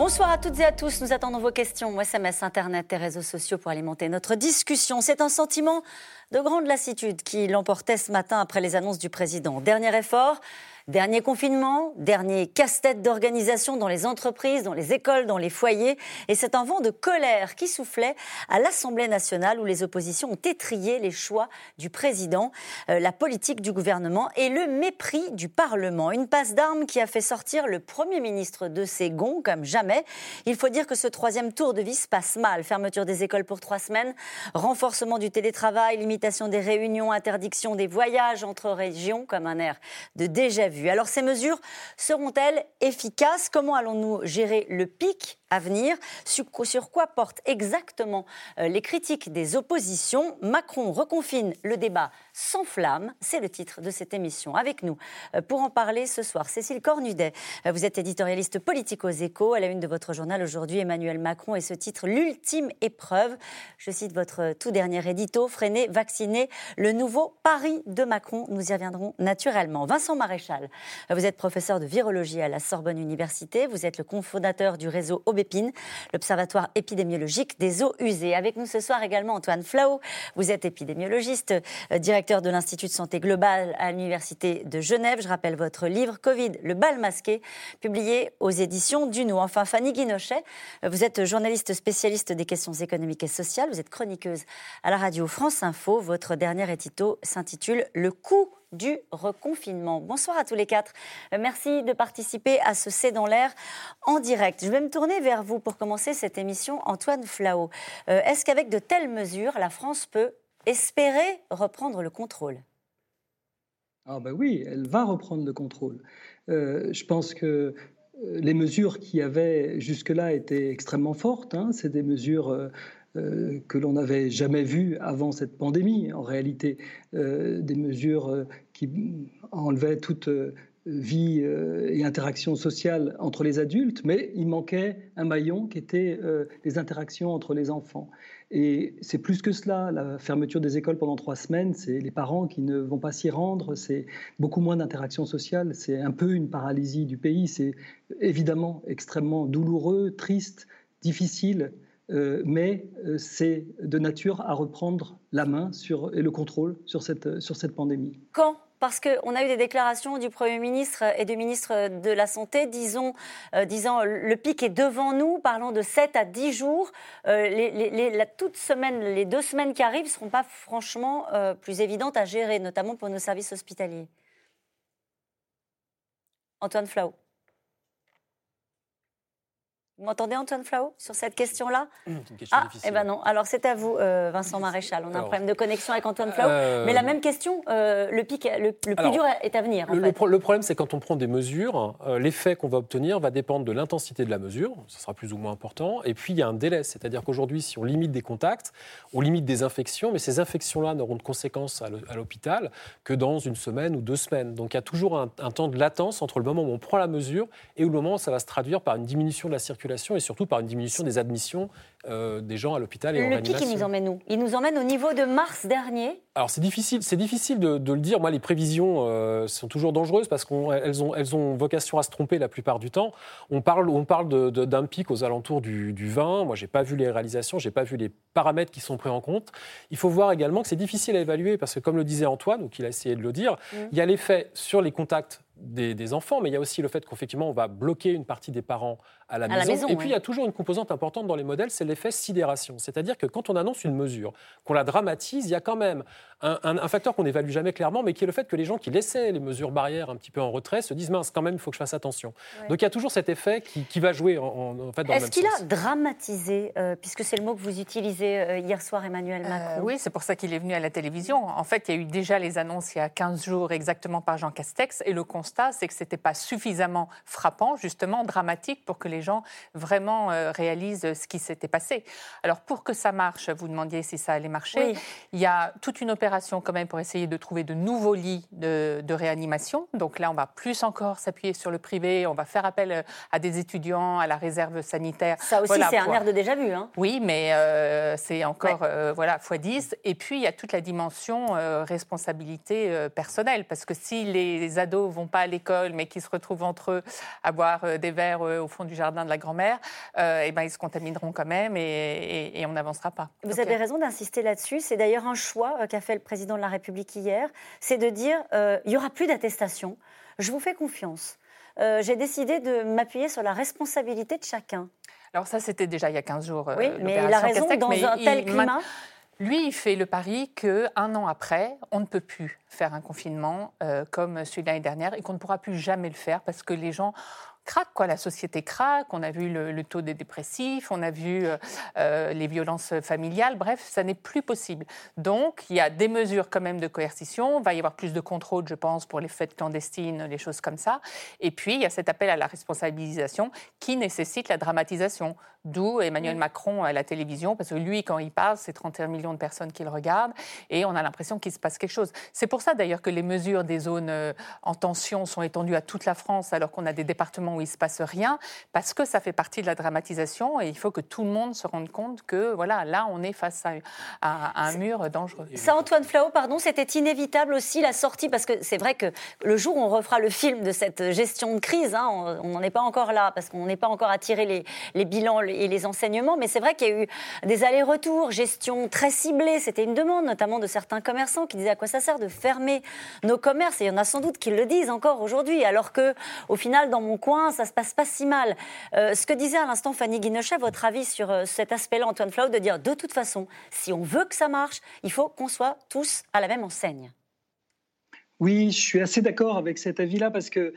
Bonsoir à toutes et à tous. Nous attendons vos questions, SMS, Internet et réseaux sociaux pour alimenter notre discussion. C'est un sentiment de grande lassitude qui l'emportait ce matin après les annonces du président. Dernier effort, dernier confinement, dernier casse-tête d'organisation dans les entreprises, dans les écoles, dans les foyers. Et c'est un vent de colère qui soufflait à l'Assemblée nationale où les oppositions ont étrillé les choix du président, la politique du gouvernement et le mépris du Parlement. Une passe d'armes qui a fait sortir le Premier ministre de ses gonds comme jamais. Il faut dire que ce troisième tour de vis passe mal. Fermeture des écoles pour 3 semaines, renforcement du télétravail, limitation des réunions, interdiction des voyages entre régions comme un air de déjà-vu. Alors ces mesures seront-elles efficaces ? Comment allons-nous gérer le pic à venir ? Sur quoi portent exactement les critiques des oppositions ? Macron reconfine, le débat s'enflamme, c'est le titre de cette émission. Avec nous, pour en parler ce soir, Cécile Cornudet, vous êtes éditorialiste politique aux Échos, à la une de votre journal aujourd'hui, Emmanuel Macron, et ce titre, l'ultime épreuve. Je cite votre tout dernier édito, freiner, vacciner, le nouveau pari de Macron. Nous y reviendrons naturellement. Vincent Maréchal, vous êtes professeur de virologie à la Sorbonne Université, vous êtes le cofondateur du réseau Aubépine, l'Observatoire épidémiologique des eaux usées. Avec nous ce soir également Antoine Flahault, vous êtes épidémiologiste, directeur de l'Institut de santé globale à l'Université de Genève. Je rappelle votre livre Covid, le bal masqué, publié aux éditions Duno. Enfin, Fanny Guinochet, vous êtes journaliste spécialiste des questions économiques et sociales, vous êtes chroniqueuse à la radio France Info. Votre dernier édito s'intitule « Le coût du reconfinement ». Bonsoir à tous les quatre. Merci de participer à ce C'est dans l'air en direct. Je vais me tourner vers vous pour commencer cette émission. Antoine Flahault, est-ce qu'avec de telles mesures, la France peut espérer reprendre le contrôle ? Ah ben oui, elle va reprendre le contrôle. Je pense que les mesures qui avaient jusque-là étaient extrêmement fortes. C'est des mesures que l'on n'avait jamais vues avant cette pandémie, en réalité. Des mesures qui enlevaient toute vie et interaction sociale entre les adultes, mais il manquait un maillon qui était les interactions entre les enfants. Et c'est plus que cela, la fermeture des écoles pendant 3 semaines, c'est les parents qui ne vont pas s'y rendre, c'est beaucoup moins d'interactions sociales, c'est un peu une paralysie du pays, c'est évidemment extrêmement douloureux, triste, difficile, mais c'est de nature à reprendre la main et le contrôle sur cette pandémie. Quand ? Parce qu'on a eu des déclarations du Premier ministre et du ministre de la Santé disant le pic est devant nous, parlons de 7 à 10 jours. Les 2 semaines qui arrivent ne seront pas franchement plus évidentes à gérer, notamment pour nos services hospitaliers. Antoine Flahault. Vous m'entendez, Antoine Flahault, sur cette question-là ? C'est une question difficile. Eh ben non. Alors, c'est à vous, Vincent Maréchal. On a un problème de connexion avec Antoine Flahault. Mais la même question, le pic, le plus dur est à venir. Le problème, c'est quand on prend des mesures, l'effet qu'on va obtenir va dépendre de l'intensité de la mesure. Ça sera plus ou moins important. Et puis, il y a un délai. C'est-à-dire qu'aujourd'hui, si on limite des contacts, on limite des infections, mais ces infections-là n'auront de conséquences à l'hôpital que dans 1 semaine ou 2 semaines. Donc, il y a toujours un temps de latence entre le moment où on prend la mesure et le moment où ça va se traduire par une diminution de la circulation et surtout par une diminution des admissions des gens à l'hopital et en réanimation. Le pic, il nous emmène où ? Il nous emmène au niveau de mars dernier ? Alors, c'est difficile de le dire. Moi, les prévisions sont toujours dangereuses parce qu'elles ont vocation à se tromper la plupart du temps. On parle d'un pic aux alentours du 20. Moi, je n'ai pas vu les réalisations, je n'ai pas vu les paramètres qui sont pris en compte. Il faut voir également que c'est difficile à évaluer parce que, comme le disait Antoine, ou qu'il a essayé de le dire, il y a l'effet sur les contacts des enfants, mais il y a aussi le fait qu'effectivement, on va bloquer une partie des parents à la maison. Et puis, il y a toujours une composante importante dans les modèles, c'est l'effet sidération. C'est-à-dire que quand on annonce une mesure, qu'on la dramatise, il y a quand même un facteur qu'on n'évalue jamais clairement, mais qui est le fait que les gens qui laissaient les mesures barrières un petit peu en retrait se disent « mince, quand même, il faut que je fasse attention ». Donc, il y a toujours cet effet qui va jouer en fait dans le même sens. Est-ce qu'il a dramatisé, puisque c'est le mot que vous utilisez hier soir, Emmanuel Macron ? Oui, c'est pour ça qu'il est venu à la télévision. En fait, il y a eu déjà les annonces il y a 15 jours exactement par Jean Castex, et le constat, c'est que ce n'était pas suffisamment frappant, justement dramatique, pour que les gens vraiment réalisent ce qui s'était passé. Alors, pour que ça marche, vous demandiez si ça allait marcher, oui. Il y a toute une opération quand même pour essayer de trouver de nouveaux lits de réanimation. Donc là, on va plus encore s'appuyer sur le privé, on va faire appel à des étudiants, à la réserve sanitaire. Ça aussi, c'est un air de déjà-vu. Oui, mais c'est encore x10. Et puis, il y a toute la dimension responsabilité personnelle, parce que si les ados ne vont pas à l'école, mais qu'ils se retrouvent entre eux à boire des verres au fond du jardin jardin de la grand-mère, ils se contamineront quand même et on n'avancera pas. Vous avez raison d'insister là-dessus. C'est d'ailleurs un choix qu'a fait le président de la République hier, c'est de dire il n'y aura plus d'attestation. Je vous fais confiance. J'ai décidé de m'appuyer sur la responsabilité de chacun. Alors ça, c'était déjà il y a 15 jours. Oui, mais il a raison, Castex, dans un tel climat... Lui, il fait le pari qu'un an après, on ne peut plus faire un confinement comme celui de l'année dernière et qu'on ne pourra plus jamais le faire parce que les gens craquent, quoi. La société craque, on a vu le taux des dépressifs, on a vu les violences familiales, bref, ça n'est plus possible. Donc, il y a des mesures quand même de coercition, il va y avoir plus de contrôle, je pense, pour les fêtes clandestines, les choses comme ça. Et puis, il y a cet appel à la responsabilisation qui nécessite la dramatisation. D'où Emmanuel Macron à la télévision, parce que lui, quand il parle, c'est 31 millions de personnes qui le regardent et on a l'impression qu'il se passe quelque chose. C'est pour ça d'ailleurs que les mesures des zones en tension sont étendues à toute la France alors qu'on a des départements où il ne se passe rien, parce que ça fait partie de la dramatisation et il faut que tout le monde se rende compte que voilà, là, on est face à un mur dangereux. Ça, Antoine Flahault, pardon, c'était inévitable aussi la sortie, parce que c'est vrai que le jour où on refera le film de cette gestion de crise, on n'en est pas encore là, parce qu'on n'est pas encore à tirer les bilans et les enseignements, mais c'est vrai qu'il y a eu des allers-retours, gestion très ciblée, c'était une demande notamment de certains commerçants qui disaient à quoi ça sert de fermer nos commerces, et il y en a sans doute qui le disent encore aujourd'hui, alors qu'au final, dans mon coin, ça se passe pas si mal. Ce que disait à l'instant Fanny Guinochet, votre avis sur cet aspect-là, Antoine Flahault, de dire de toute façon, si on veut que ça marche, il faut qu'on soit tous à la même enseigne. Oui, je suis assez d'accord avec cet avis-là parce que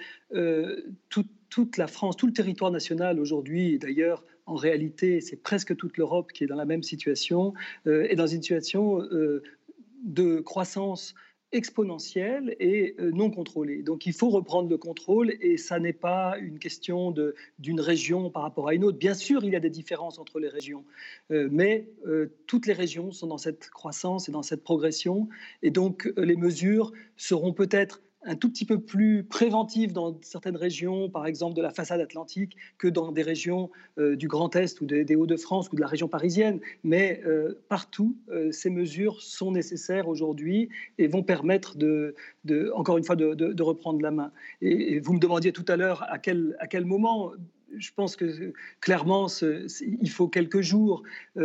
toute la France, tout le territoire national aujourd'hui, et d'ailleurs, en réalité, c'est presque toute l'Europe qui est dans la même situation, est dans une situation de croissance exponentielle et non contrôlée. Donc il faut reprendre le contrôle et ça n'est pas une question d'une région par rapport à une autre. Bien sûr, il y a des différences entre les régions, mais toutes les régions sont dans cette croissance et dans cette progression et donc les mesures seront peut-être un tout petit peu plus préventif dans certaines régions, par exemple de la façade atlantique, que dans des régions du Grand Est ou des Hauts-de-France ou de la région parisienne. Mais partout, ces mesures sont nécessaires aujourd'hui et vont permettre, encore une fois, de reprendre la main. Et vous me demandiez tout à l'heure à quel moment. Je pense que clairement, il faut quelques jours.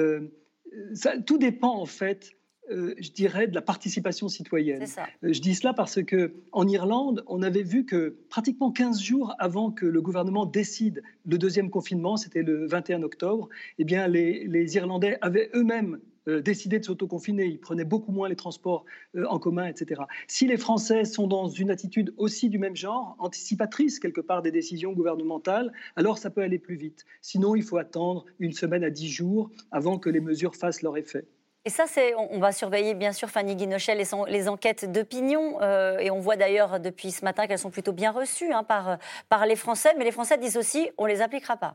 Tout dépend en fait. Je dirais, de la participation citoyenne. Je dis cela parce qu'en Irlande, on avait vu que pratiquement 15 jours avant que le gouvernement décide le deuxième confinement, c'était le 21 octobre, eh bien, les Irlandais avaient eux-mêmes décidé de s'autoconfiner. Ils prenaient beaucoup moins les transports en commun, etc. Si les Français sont dans une attitude aussi du même genre, anticipatrice quelque part des décisions gouvernementales, alors ça peut aller plus vite. Sinon, il faut attendre une semaine à 10 jours avant que les mesures fassent leur effet. Et ça, on va surveiller bien sûr, Fanny Guinochet, les enquêtes d'opinion. Et on voit d'ailleurs depuis ce matin qu'elles sont plutôt bien reçues par les Français. Mais les Français disent aussi, on ne les appliquera pas.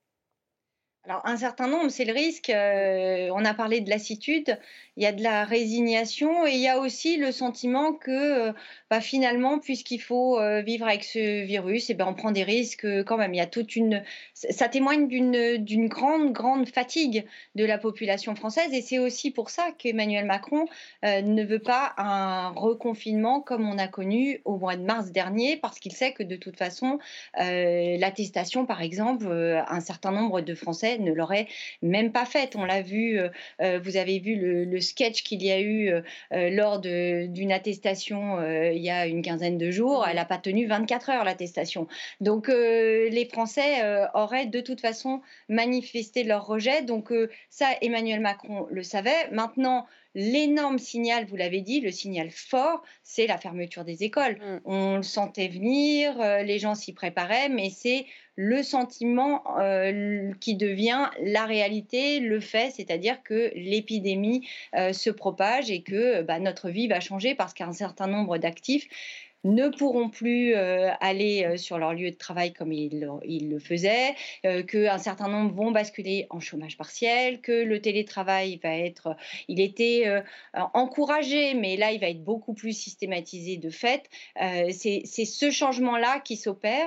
Alors, un certain nombre, c'est le risque. On a parlé de lassitude, il y a de la résignation et il y a aussi le sentiment que finalement, puisqu'il faut vivre avec ce virus, on prend des risques quand même. Il y a ça témoigne d'une grande fatigue de la population française et c'est aussi pour ça qu'Emmanuel Macron ne veut pas un reconfinement comme on a connu au mois de mars dernier, parce qu'il sait que de toute façon, l'attestation, par exemple, un certain nombre de Français ne l'aurait même pas faite. On l'a vu, vous avez vu le sketch qu'il y a eu lors d'une attestation il y a une quinzaine de jours. Elle n'a pas tenu 24 heures, l'attestation. Donc les Français auraient de toute façon manifesté leur rejet. Donc ça, Emmanuel Macron le savait. Maintenant, l'énorme signal, vous l'avez dit, le signal fort, c'est la fermeture des écoles. On le sentait venir, les gens s'y préparaient, mais c'est le sentiment qui devient la réalité, le fait, c'est-à-dire que l'épidémie se propage et que notre vie va changer parce qu'un certain nombre d'actifs ne pourront plus aller sur leur lieu de travail comme ils le faisaient, qu'un certain nombre vont basculer en chômage partiel, que le télétravail il était encouragé, mais là, il va être beaucoup plus systématisé de fait. C'est ce changement-là qui s'opère.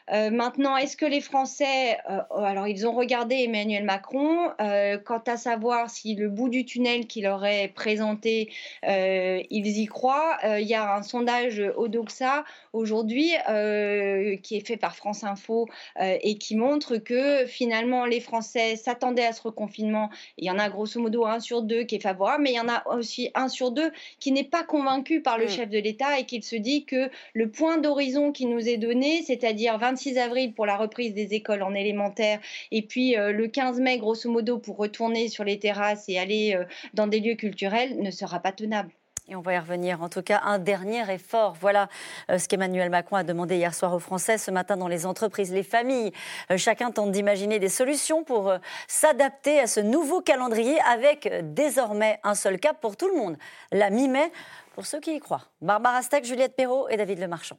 Maintenant, est-ce que les Français, alors ils ont regardé Emmanuel Macron, quant à savoir si le bout du tunnel qu'il aurait présenté, ils y croient. Il y a un sondage Odoxa aujourd'hui qui est fait par France Info et qui montre que finalement les Français s'attendaient à ce reconfinement. Il y en a grosso modo 1 sur 2 qui est favorable, mais il y en a aussi 1 sur 2 qui n'est pas convaincu par le chef de l'État et qui se dit que le point d'horizon qui nous est donné, c'est-à-dire 26 avril pour la reprise des écoles en élémentaire et puis le 15 mai grosso modo pour retourner sur les terrasses et aller dans des lieux culturels, ne sera pas tenable. Et on va y revenir. En tout cas, un dernier effort. Voilà ce qu'Emmanuel Macron a demandé hier soir aux Français. Ce matin, dans les entreprises, les familles, chacun tente d'imaginer des solutions pour s'adapter à ce nouveau calendrier avec désormais un seul cap pour tout le monde. La mi-mai, pour ceux qui y croient. Barbara Stack, Juliette Perrault et David Lemarchand.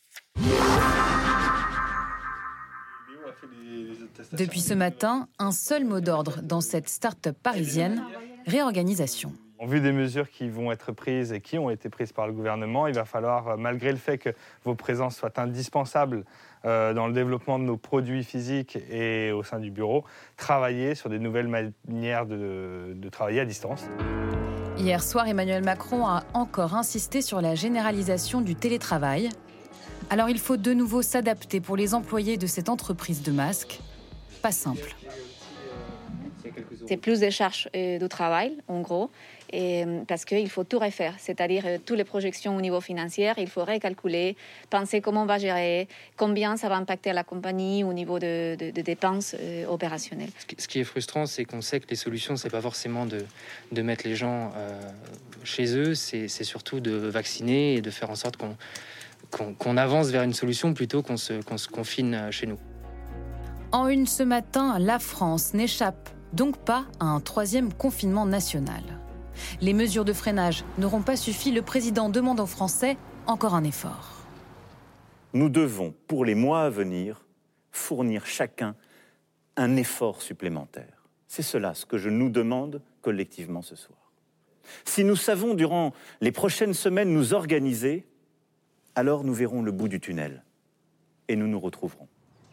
Depuis ce matin, un seul mot d'ordre dans cette start-up parisienne, réorganisation. En vue des mesures qui vont être prises et qui ont été prises par le gouvernement, il va falloir, malgré le fait que vos présences soient indispensables dans le développement de nos produits physiques et au sein du bureau, travailler sur des nouvelles manières de travailler à distance. Hier soir, Emmanuel Macron a encore insisté sur la généralisation du télétravail. Alors il faut de nouveau s'adapter pour les employés de cette entreprise de masques. Pas simple. C'est plus de charges de travail, en gros, et parce qu'il faut tout refaire, c'est-à-dire toutes les projections au niveau financier, il faut recalculer, penser comment on va gérer, combien ça va impacter la compagnie au niveau de dépenses opérationnelles. Ce qui est frustrant, c'est qu'on sait que les solutions, c'est pas forcément de mettre les gens chez eux, c'est surtout de vacciner et de faire en sorte qu'on avance vers une solution plutôt qu'on se confine chez nous. En une ce matin, la France n'échappe donc pas à un 3e confinement national. Les mesures de freinage n'auront pas suffi. Le président demande aux Français encore un effort. Nous devons, pour les mois à venir, fournir chacun un effort supplémentaire. C'est cela ce que je nous demande collectivement ce soir. Si nous savons durant les prochaines semaines nous organiser, alors nous verrons le bout du tunnel et nous nous retrouverons.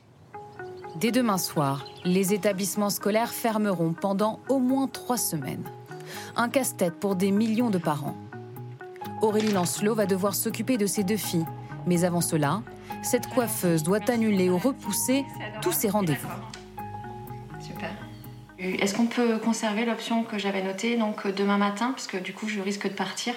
Dès demain soir, les établissements scolaires fermeront pendant au moins 3 semaines. Un casse-tête pour des millions de parents. Aurélie Lancelot va devoir s'occuper de ses 2 filles. Mais avant cela, cette coiffeuse doit annuler ou repousser tous ses rendez-vous. Super. Est-ce qu'on peut conserver l'option que j'avais notée, donc demain matin, parce que du coup, je risque de partir.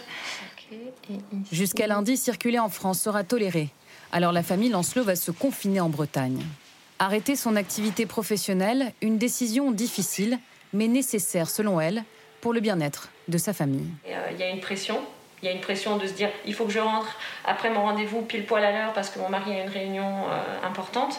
Jusqu'à lundi, circuler en France sera toléré. Alors la famille Lancelot va se confiner en Bretagne. Arrêter son activité professionnelle, une décision difficile, mais nécessaire selon elle, pour le bien-être de sa famille. Il y a une pression. Il y a une pression de se dire il faut que je rentre après mon rendez-vous pile poil à l'heure parce que mon mari a une réunion importante.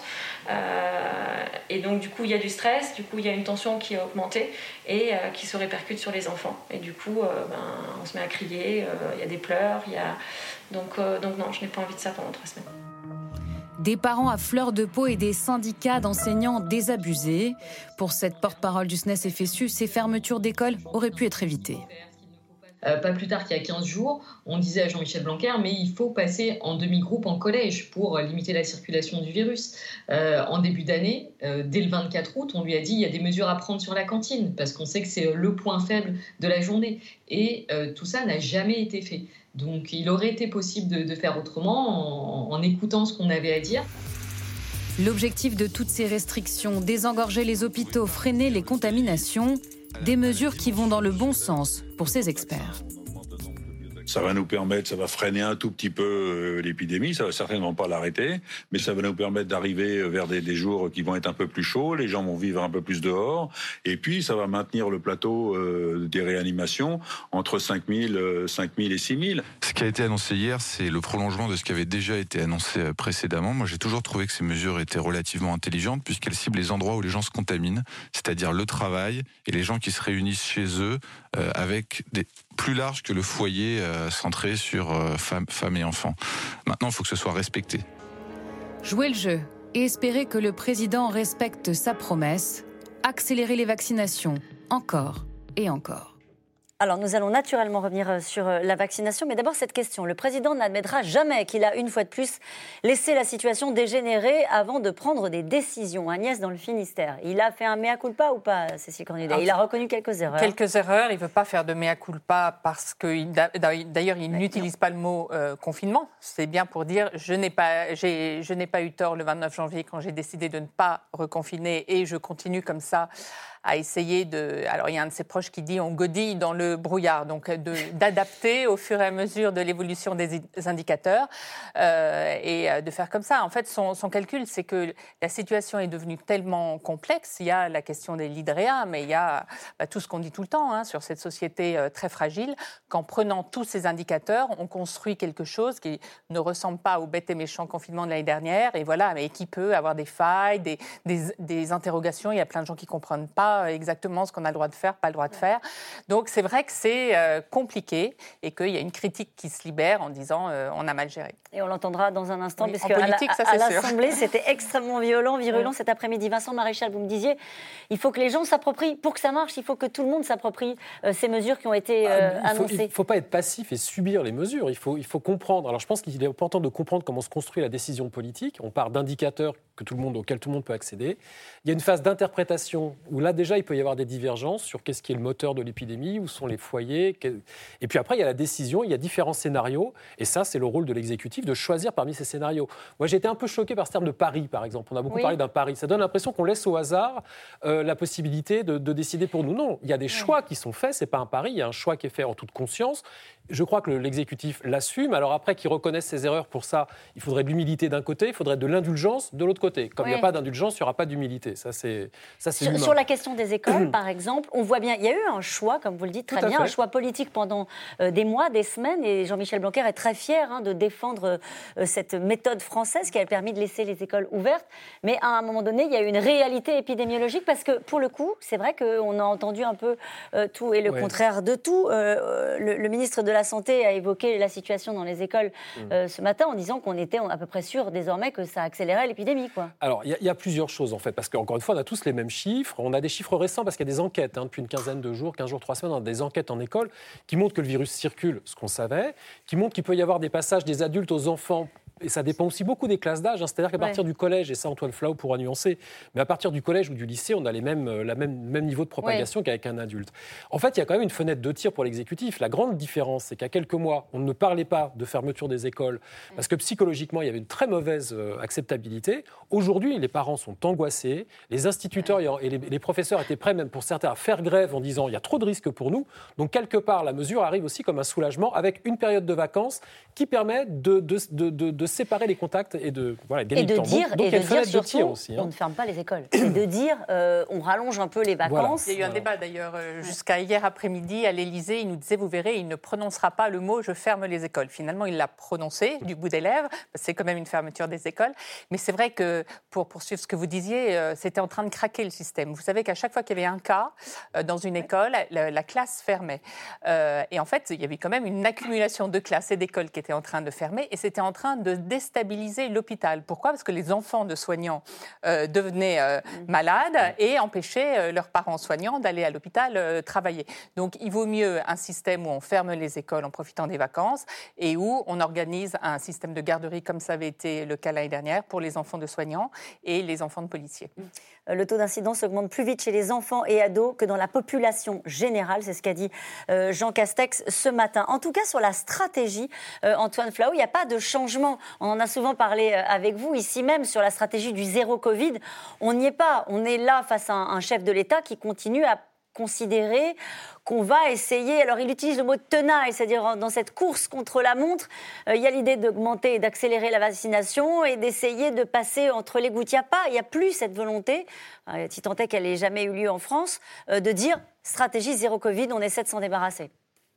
Et donc du coup il y a du stress, du coup il y a une tension qui a augmenté et qui se répercute sur les enfants. Et du coup on se met à crier, il y a des pleurs, donc non, je n'ai pas envie de ça pendant 3 semaines. Des parents à fleur de peau et des syndicats d'enseignants désabusés. Pour cette porte-parole du SNES FSU, ces fermetures d'écoles auraient pu être évitées. Pas plus tard qu'il y a 15 jours, on disait à Jean-Michel Blanquer mais il faut passer en demi-groupe en collège pour limiter la circulation du virus. En début d'année, dès le 24 août, on lui a dit il y a des mesures à prendre sur la cantine parce qu'on sait que c'est le point faible de la journée. Et tout ça n'a jamais été fait. Donc il aurait été possible de faire autrement en écoutant ce qu'on avait à dire. L'objectif de toutes ces restrictions, désengorger les hôpitaux, freiner les contaminations, des mesures qui vont dans le bon sens pour ces experts. Ça va nous permettre, ça va freiner un tout petit peu l'épidémie, ça va certainement pas l'arrêter, mais ça va nous permettre d'arriver vers des jours qui vont être un peu plus chauds, les gens vont vivre un peu plus dehors, et puis ça va maintenir le plateau des réanimations entre 5 000 et 6 000. Ce qui a été annoncé hier, c'est le prolongement de ce qui avait déjà été annoncé précédemment. Moi, j'ai toujours trouvé que ces mesures étaient relativement intelligentes, puisqu'elles ciblent les endroits où les gens se contaminent, c'est-à-dire le travail et les gens qui se réunissent chez eux avec des plus large que le foyer centré sur femmes et enfants. Maintenant, il faut que ce soit respecté. Jouer le jeu et espérer que le président respecte sa promesse, accélérer les vaccinations, encore et encore. Alors, nous allons naturellement revenir sur la vaccination, mais d'abord cette question. Le président n'admettra jamais qu'il a, une fois de plus, laissé la situation dégénérer avant de prendre des décisions. Agnès, dans le Finistère, il a fait un mea culpa ou pas, Cécile Cornudet? Il a reconnu quelques erreurs. Quelques erreurs. Il ne veut pas faire de mea culpa parce que, d'ailleurs, il n'utilise pas le mot confinement. C'est bien pour dire je n'ai pas eu tort le 29 janvier quand j'ai décidé de ne pas reconfiner et je continue comme ça à essayer de... Alors, il y a un de ses proches qui dit on godille dans le brouillard, donc d'adapter au fur et à mesure de l'évolution des indicateurs et de faire comme ça. En fait, son calcul, c'est que la situation est devenue tellement complexe. Il y a la question des l'hydréa, mais il y a tout ce qu'on dit tout le temps sur cette société très fragile, qu'en prenant tous ces indicateurs, on construit quelque chose qui ne ressemble pas au bête et méchant confinement de l'année dernière, et voilà, mais qui peut avoir des failles, des interrogations. Il y a plein de gens qui ne comprennent pas exactement ce qu'on a le droit de faire, pas le droit de faire. Donc c'est vrai que c'est compliqué et qu'il y a une critique qui se libère en disant on a mal géré. Et on l'entendra dans un instant, parce qu'à l'Assemblée, c'était extrêmement virulent cet après-midi. Vincent Maréchal, vous me disiez, il faut que les gens s'approprient, pour que ça marche, il faut que tout le monde s'approprie ces mesures qui ont été annoncées. Il ne faut pas être passif et subir les mesures, il faut comprendre. Alors je pense qu'il est important de comprendre comment se construit la décision politique. On part d'indicateurs auxquels tout le monde peut accéder. Il y a une phase d'interprétation où là déjà il peut y avoir des divergences sur qu'est-ce qui est le moteur de l'épidémie, où sont les foyers. Et puis après il y a la décision, il y a différents scénarios. Et ça c'est le rôle de l'exécutif de choisir parmi ces scénarios. Moi j'ai été un peu choqué par ce terme de pari par exemple. On a beaucoup parlé d'un pari. Ça donne l'impression qu'on laisse au hasard la possibilité de décider pour nous. Non, il y a des choix qui sont faits, c'est pas un pari, il y a un choix qui est fait en toute conscience. Je crois que l'exécutif l'assume. Alors après qu'il reconnaisse ses erreurs, pour ça, il faudrait de l'humilité d'un côté, il faudrait de l'indulgence de l'autre côté. Comme il n'y a pas d'indulgence, il n'y aura pas d'humilité. Ça, c'est humain. Sur la question des écoles, par exemple, on voit bien, il y a eu un choix, comme vous le dites très bien, un choix politique pendant des mois, des semaines, et Jean-Michel Blanquer est très fier de défendre cette méthode française qui a permis de laisser les écoles ouvertes. Mais à un moment donné, il y a eu une réalité épidémiologique, parce que pour le coup, c'est vrai qu'on a entendu un peu tout et le contraire de tout. Le ministre de la Santé a évoqué la situation dans les écoles ce matin en disant qu'on était à peu près sûr désormais que ça accélérait l'épidémie, quoi. Alors, il y a plusieurs choses en fait, parce qu'encore une fois, on a tous les mêmes chiffres. On a des chiffres récents parce qu'il y a des enquêtes depuis une quinzaine de jours, 15 jours, 3 semaines, on a des enquêtes en école qui montrent que le virus circule, ce qu'on savait, qui montrent qu'il peut y avoir des passages des adultes aux enfants. Et ça dépend aussi beaucoup des classes d'âge. C'est-à-dire qu'à partir du collège, et ça Antoine Flau pourra nuancer, mais à partir du collège ou du lycée, on a le même niveau de propagation qu'avec un adulte. En fait, il y a quand même une fenêtre de tir pour l'exécutif. La grande différence, c'est qu'il y a quelques mois, on ne parlait pas de fermeture des écoles parce que psychologiquement, il y avait une très mauvaise acceptabilité. Aujourd'hui, les parents sont angoissés. Les instituteurs et les professeurs étaient prêts, même pour certains, à faire grève en disant « il y a trop de risques pour nous ». Donc, quelque part, la mesure arrive aussi comme un soulagement avec une période de vacances qui permet de séparer les contacts et de gagner du temps. Donc il y a une fenêtre de tir aussi. On ne ferme pas les écoles. C'est de dire on rallonge un peu les vacances. Il y a eu un débat d'ailleurs jusqu'à hier après-midi à l'Élysée. Il nous disait, vous verrez, il ne prononcera pas le mot « je ferme les écoles ». Finalement, il l'a prononcé du bout des lèvres. C'est quand même une fermeture des écoles. Mais c'est vrai que, pour poursuivre ce que vous disiez, c'était en train de craquer le système. Vous savez qu'à chaque fois qu'il y avait un cas dans une école, la classe fermait. Et en fait, il y avait quand même une accumulation de classes et d'écoles qui étaient en train de fermer. Et c'était en train de déstabiliser l'hôpital. Pourquoi ? Parce que les enfants de soignants devenaient malades et empêchaient leurs parents soignants d'aller à l'hôpital travailler. Donc il vaut mieux un système où on ferme les écoles en profitant des vacances et où on organise un système de garderie comme ça avait été le cas l'année dernière pour les enfants de soignants et les enfants de policiers. Le taux d'incidence augmente plus vite chez les enfants et ados que dans la population générale, c'est ce qu'a dit Jean Castex ce matin. En tout cas, sur la stratégie, Antoine Flau, il n'y a pas de changement. On en a souvent parlé avec vous, ici même, sur la stratégie du zéro Covid. On n'y est pas. On est là face à un chef de l'État qui continue à considérer qu'on va essayer, alors il utilise le mot tenaille, c'est-à-dire dans cette course contre la montre, il y a l'idée d'augmenter et d'accélérer la vaccination et d'essayer de passer entre les gouttes. Il n'y a plus cette volonté, si tant est qu'elle n'ait jamais eu lieu en France, de dire stratégie zéro Covid, on essaie de s'en débarrasser.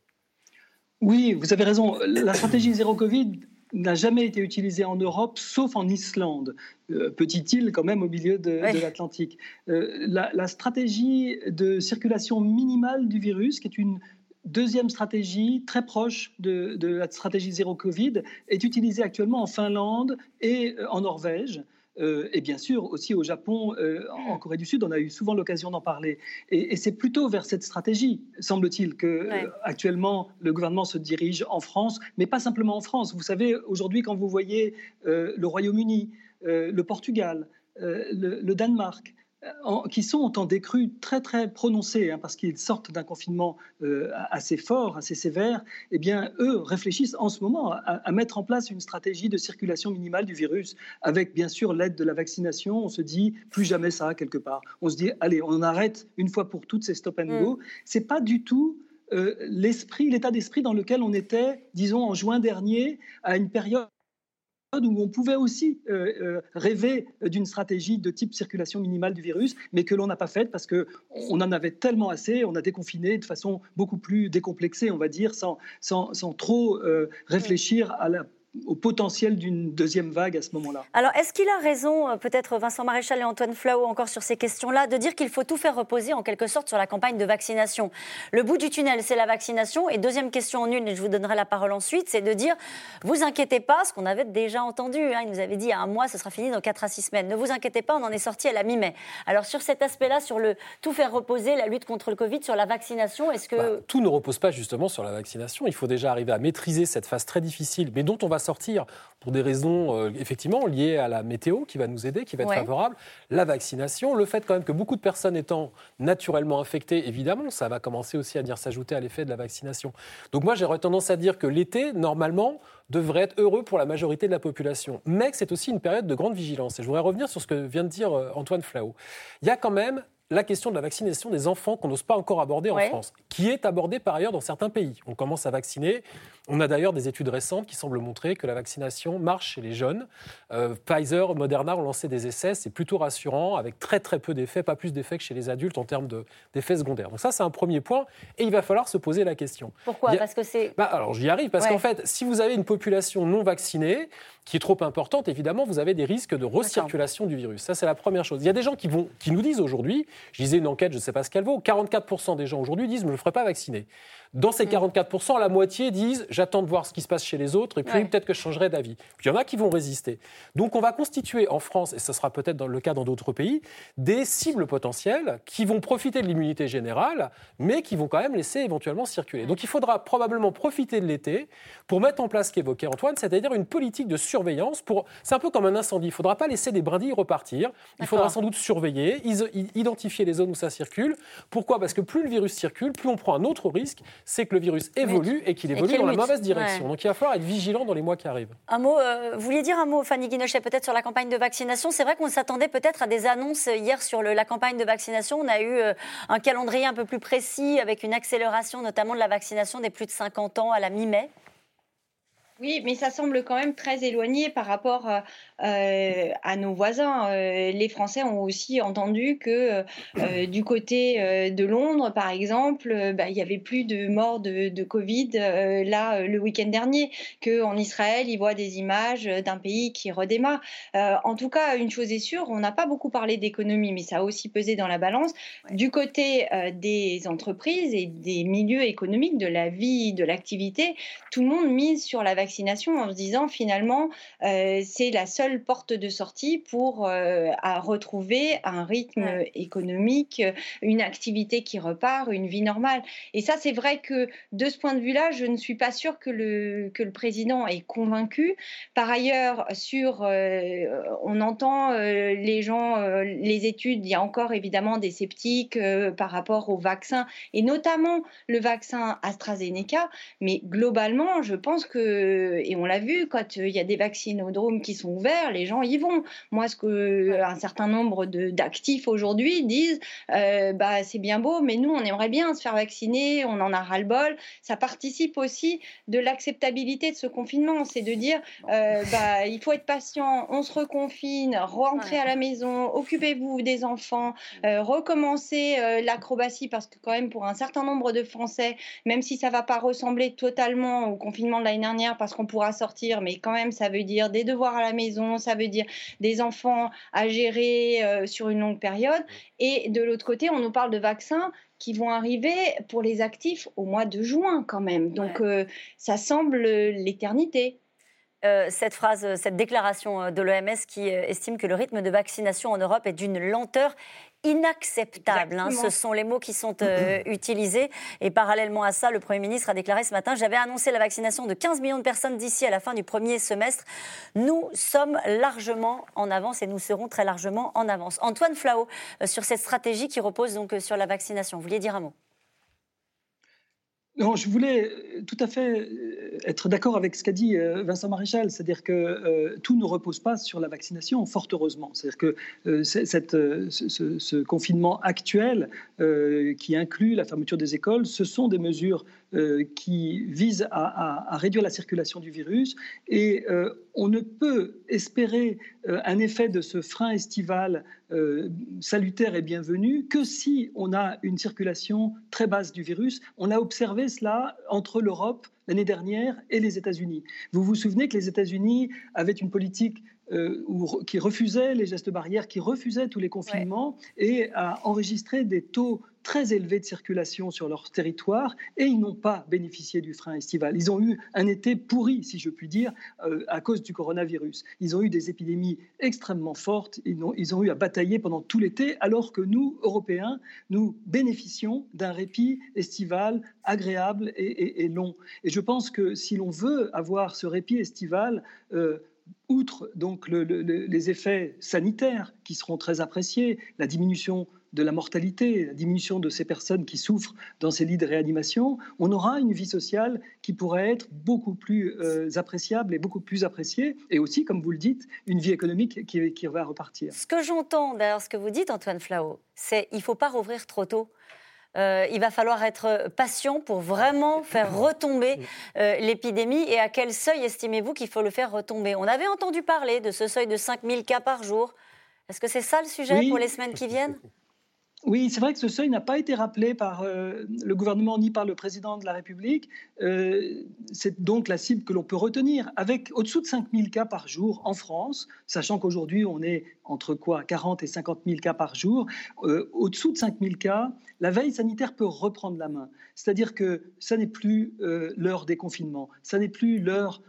Oui, vous avez raison. La stratégie zéro Covid n'a jamais été utilisée en Europe, sauf en Islande, petite île quand même au milieu de l'Atlantique. La stratégie de circulation minimale du virus, qui est une deuxième stratégie très proche de la stratégie zéro Covid, est utilisée actuellement en Finlande et en Norvège. et bien sûr aussi au Japon, en Corée du Sud, on a eu souvent l'occasion d'en parler. Et c'est plutôt vers cette stratégie, semble-t-il, que actuellement le gouvernement se dirige en France, mais pas simplement en France. Vous savez, aujourd'hui, quand vous voyez le Royaume-Uni, le Portugal, le Danemark, qui sont en décrue très très prononcée, parce qu'ils sortent d'un confinement assez fort, assez sévère, eh bien eux réfléchissent en ce moment à mettre en place une stratégie de circulation minimale du virus, avec bien sûr l'aide de la vaccination. On se dit plus jamais ça quelque part. On se dit allez, on arrête une fois pour toutes ces stop and go. C'est pas du tout l'état d'esprit dans lequel on était, disons en juin dernier, à une période où on pouvait aussi rêver d'une stratégie de type circulation minimale du virus, mais que l'on n'a pas faite parce qu'on en avait tellement assez, on a déconfiné de façon beaucoup plus décomplexée, on va dire, sans trop réfléchir au potentiel d'une deuxième vague à ce moment-là. Alors, est-ce qu'il a raison, peut-être Vincent Maréchal et Antoine Flahault, encore sur ces questions-là, de dire qu'il faut tout faire reposer en quelque sorte sur la campagne de vaccination? Le bout du tunnel, c'est la vaccination. Et deuxième question en une, et je vous donnerai la parole ensuite, c'est de dire, vous inquiétez pas, ce qu'on avait déjà entendu, il nous avait dit à 1 mois, ce sera fini dans 4 à 6 semaines. Ne vous inquiétez pas, on en est sorti à la mi-mai. Alors, sur cet aspect-là, sur le tout faire reposer, la lutte contre le Covid, sur la vaccination, est-ce que... Tout ne repose pas justement sur la vaccination. Il faut déjà arriver à maîtriser cette phase très difficile, mais dont on va sortir pour des raisons effectivement liées à la météo qui va nous aider, qui va être favorable, la vaccination, le fait quand même que beaucoup de personnes étant naturellement infectées, évidemment, ça va commencer aussi à venir s'ajouter à l'effet de la vaccination. Donc moi, j'aurais tendance à dire que l'été, normalement, devrait être heureux pour la majorité de la population. Mais que c'est aussi une période de grande vigilance. Et je voudrais revenir sur ce que vient de dire Antoine Flahault. Il y a quand même la question de la vaccination des enfants qu'on n'ose pas encore aborder en France, qui est abordée par ailleurs dans certains pays. On commence à vacciner. On a d'ailleurs des études récentes qui semblent montrer que la vaccination marche chez les jeunes. Pfizer, Moderna ont lancé des essais, c'est plutôt rassurant, avec très très peu d'effets, pas plus d'effets que chez les adultes en termes d'effets secondaires. Donc ça, c'est un premier point, et il va falloir se poser la question. Pourquoi ? Parce que c'est... Alors j'y arrive, parce qu'en fait, si vous avez une population non vaccinée, qui est trop importante, évidemment, vous avez des risques de recirculation du virus. Ça, c'est la première chose. Il y a des gens qui nous disent aujourd'hui, je disais une enquête, je ne sais pas ce qu'elle vaut, 44% des gens aujourd'hui disent « je ne me ferai pas vacciner ». Dans ces 44%, la moitié disent « j'attends de voir ce qui se passe chez les autres et puis peut-être que je changerai d'avis ». Puis il y en a qui vont résister. Donc on va constituer en France, et ce sera peut-être le cas dans d'autres pays, des cibles potentielles qui vont profiter de l'immunité générale, mais qui vont quand même laisser éventuellement circuler. Donc il faudra probablement profiter de l'été pour mettre en place ce qu'évoquait Antoine, c'est-à-dire une politique de surveillance. C'est un peu comme un incendie, il ne faudra pas laisser des brindilles repartir, il faudra sans doute surveiller, identifier les zones où ça circule. Pourquoi ? Parce que plus le virus circule, plus on prend un autre risque, c'est que le virus évolue et qu'il évolue dans la mauvaise direction. Donc il va falloir être vigilant dans les mois qui arrivent. Un mot, vous vouliez dire un mot, Fanny Guinochet, peut-être sur la campagne de vaccination. C'est vrai qu'on s'attendait peut-être à des annonces hier sur la campagne de vaccination. On a eu un calendrier un peu plus précis avec une accélération notamment de la vaccination des plus de 50 ans à la mi-mai. Oui, mais ça semble quand même très éloigné par rapport à nos voisins. Les Français ont aussi entendu que du côté de Londres, par exemple, il n'y avait plus de morts de Covid le week-end dernier, qu'en Israël, ils voient des images d'un pays qui redémarre. En tout cas, une chose est sûre, on n'a pas beaucoup parlé d'économie, mais ça a aussi pesé dans la balance. Du côté des entreprises et des milieux économiques, de la vie, de l'activité, tout le monde mise sur la vaccination en se disant finalement c'est la seule porte de sortie pour à retrouver un rythme économique, une activité qui repart, une vie normale. Et ça, c'est vrai que de ce point de vue-là, je ne suis pas sûre que le président est convaincu. Par ailleurs, on entend les gens, les études, il y a encore évidemment des sceptiques par rapport au vaccin, et notamment le vaccin AstraZeneca, mais globalement, je pense que, et on l'a vu, quand il y a des vaccinodromes qui sont ouverts, les gens y vont. Moi, un certain nombre d'actifs aujourd'hui disent c'est bien beau, mais nous, on aimerait bien se faire vacciner, on en a ras-le-bol. Ça participe aussi de l'acceptabilité de ce confinement. C'est de dire il faut être patient, on se reconfine, rentrer à la maison, occupez-vous des enfants, recommencer l'acrobatie, parce que quand même, pour un certain nombre de Français, même si ça ne va pas ressembler totalement au confinement de l'année dernière, parce qu'on pourra sortir, mais quand même, ça veut dire des devoirs à la maison, ça veut dire des enfants à gérer sur une longue période. Et de l'autre côté, on nous parle de vaccins qui vont arriver pour les actifs au mois de juin quand même. Donc, ça semble l'éternité. cette déclaration de l'OMS qui estime que le rythme de vaccination en Europe est d'une lenteur inacceptable. Ce sont les mots qui sont utilisés. Et parallèlement à ça, le Premier ministre a déclaré ce matin « J'avais annoncé la vaccination de 15 millions de personnes d'ici à la fin du premier semestre. Nous sommes largement en avance et nous serons très largement en avance. » Antoine Flahault, sur cette stratégie qui repose donc sur la vaccination, vous vouliez dire un mot ? Non, je voulais tout à fait être d'accord avec ce qu'a dit Vincent Maréchal, c'est-à-dire que tout ne repose pas sur la vaccination, fort heureusement. C'est-à-dire que ce confinement actuel qui inclut la fermeture des écoles, ce sont des mesures qui visent à réduire la circulation du virus et on ne peut espérer un effet de ce frein estival salutaire et bienvenu que si on a une circulation très basse du virus. On a observé cela entre l'Europe l'année dernière et les États-Unis. Vous vous souvenez que les États-Unis avaient une politique qui refusait les gestes barrières, qui refusait tous les confinements et a enregistré des taux très élevés de circulation sur leur territoire et ils n'ont pas bénéficié du frein estival. Ils ont eu un été pourri, si je puis dire, à cause du coronavirus. Ils ont eu des épidémies extrêmement fortes, ils ont eu à batailler pendant tout l'été, alors que nous, Européens, nous bénéficions d'un répit estival agréable et long. Et je pense que si l'on veut avoir ce répit estival, outre donc les effets sanitaires qui seront très appréciés, la diminution de la mortalité, la diminution de ces personnes qui souffrent dans ces lits de réanimation, on aura une vie sociale qui pourrait être beaucoup plus appréciable et beaucoup plus appréciée, et aussi, comme vous le dites, une vie économique qui va repartir. Ce que j'entends derrière ce que vous dites, Antoine Flahault, c'est qu'il ne faut pas rouvrir trop tôt. Il va falloir être patient pour vraiment faire retomber l'épidémie. Et à quel seuil estimez-vous qu'il faut le faire retomber ? On avait entendu parler de ce seuil de 5000 cas par jour. Est-ce que c'est ça le sujet pour les semaines qui viennent ? Oui, c'est vrai que ce seuil n'a pas été rappelé par le gouvernement ni par le président de la République. C'est donc la cible que l'on peut retenir. Avec au-dessous de 5000 cas par jour en France, sachant qu'aujourd'hui on est entre 40 et 50 000 cas par jour, au-dessous de 5000 cas, la veille sanitaire peut reprendre la main. C'est-à-dire que ça n'est plus l'heure des confinements, ça n'est plus l'heure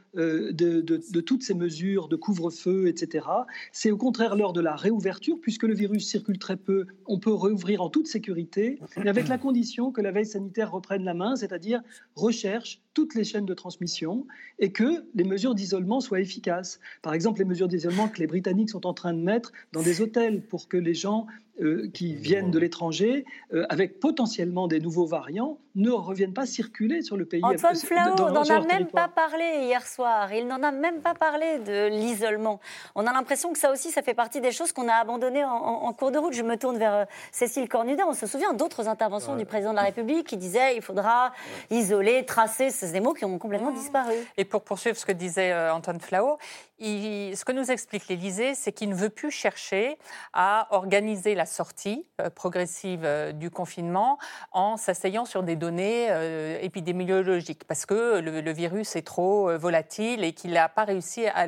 de toutes ces mesures de couvre-feu, etc. C'est au contraire l'heure de la réouverture, puisque le virus circule très peu, on peut réouvrir en toute sécurité, mais avec la condition que la veille sanitaire reprenne la main, c'est-à-dire recherche toutes les chaînes de transmission et que les mesures d'isolement soient efficaces. Par exemple, les mesures d'isolement que les Britanniques sont en train de mettre dans des hôtels pour que les gens qui viennent de l'étranger, avec potentiellement des nouveaux variants, ne reviennent pas circuler sur le pays. Antoine Flahault n'en a même pas parlé hier soir. Il n'en a même pas parlé de l'isolement. On a l'impression que ça aussi, ça fait partie des choses qu'on a abandonnées en cours de route. Je me tourne vers Cécile Cornudet. On se souvient d'autres interventions du président de la République qui disait il faudra isoler, tracer. C'est des mots qui ont complètement disparu. Et pour poursuivre ce que disait Antoine Flahault, ce que nous explique l'Élysée, c'est qu'il ne veut plus chercher à organiser la sortie progressive du confinement en s'asseyant sur des données épidémiologiques, parce que le virus est trop volatile et qu'il n'a pas réussi à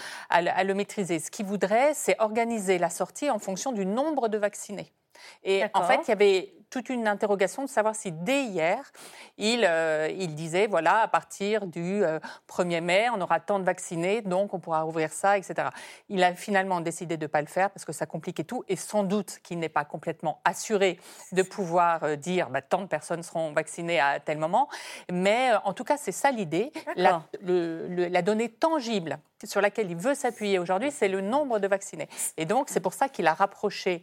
le maîtriser. Ce qu'il voudrait, c'est organiser la sortie en fonction du nombre de vaccinés. Et en fait, il y avait toute une interrogation de savoir si dès hier, il disait, voilà, à partir du 1er mai, on aura tant de vaccinés, donc on pourra rouvrir ça, etc. Il a finalement décidé de ne pas le faire parce que ça compliquait tout et sans doute qu'il n'est pas complètement assuré de pouvoir dire tant de personnes seront vaccinées à tel moment. Mais en tout cas, c'est ça l'idée. La donnée tangible sur laquelle il veut s'appuyer aujourd'hui, c'est le nombre de vaccinés. Et donc, c'est pour ça qu'il a rabaissé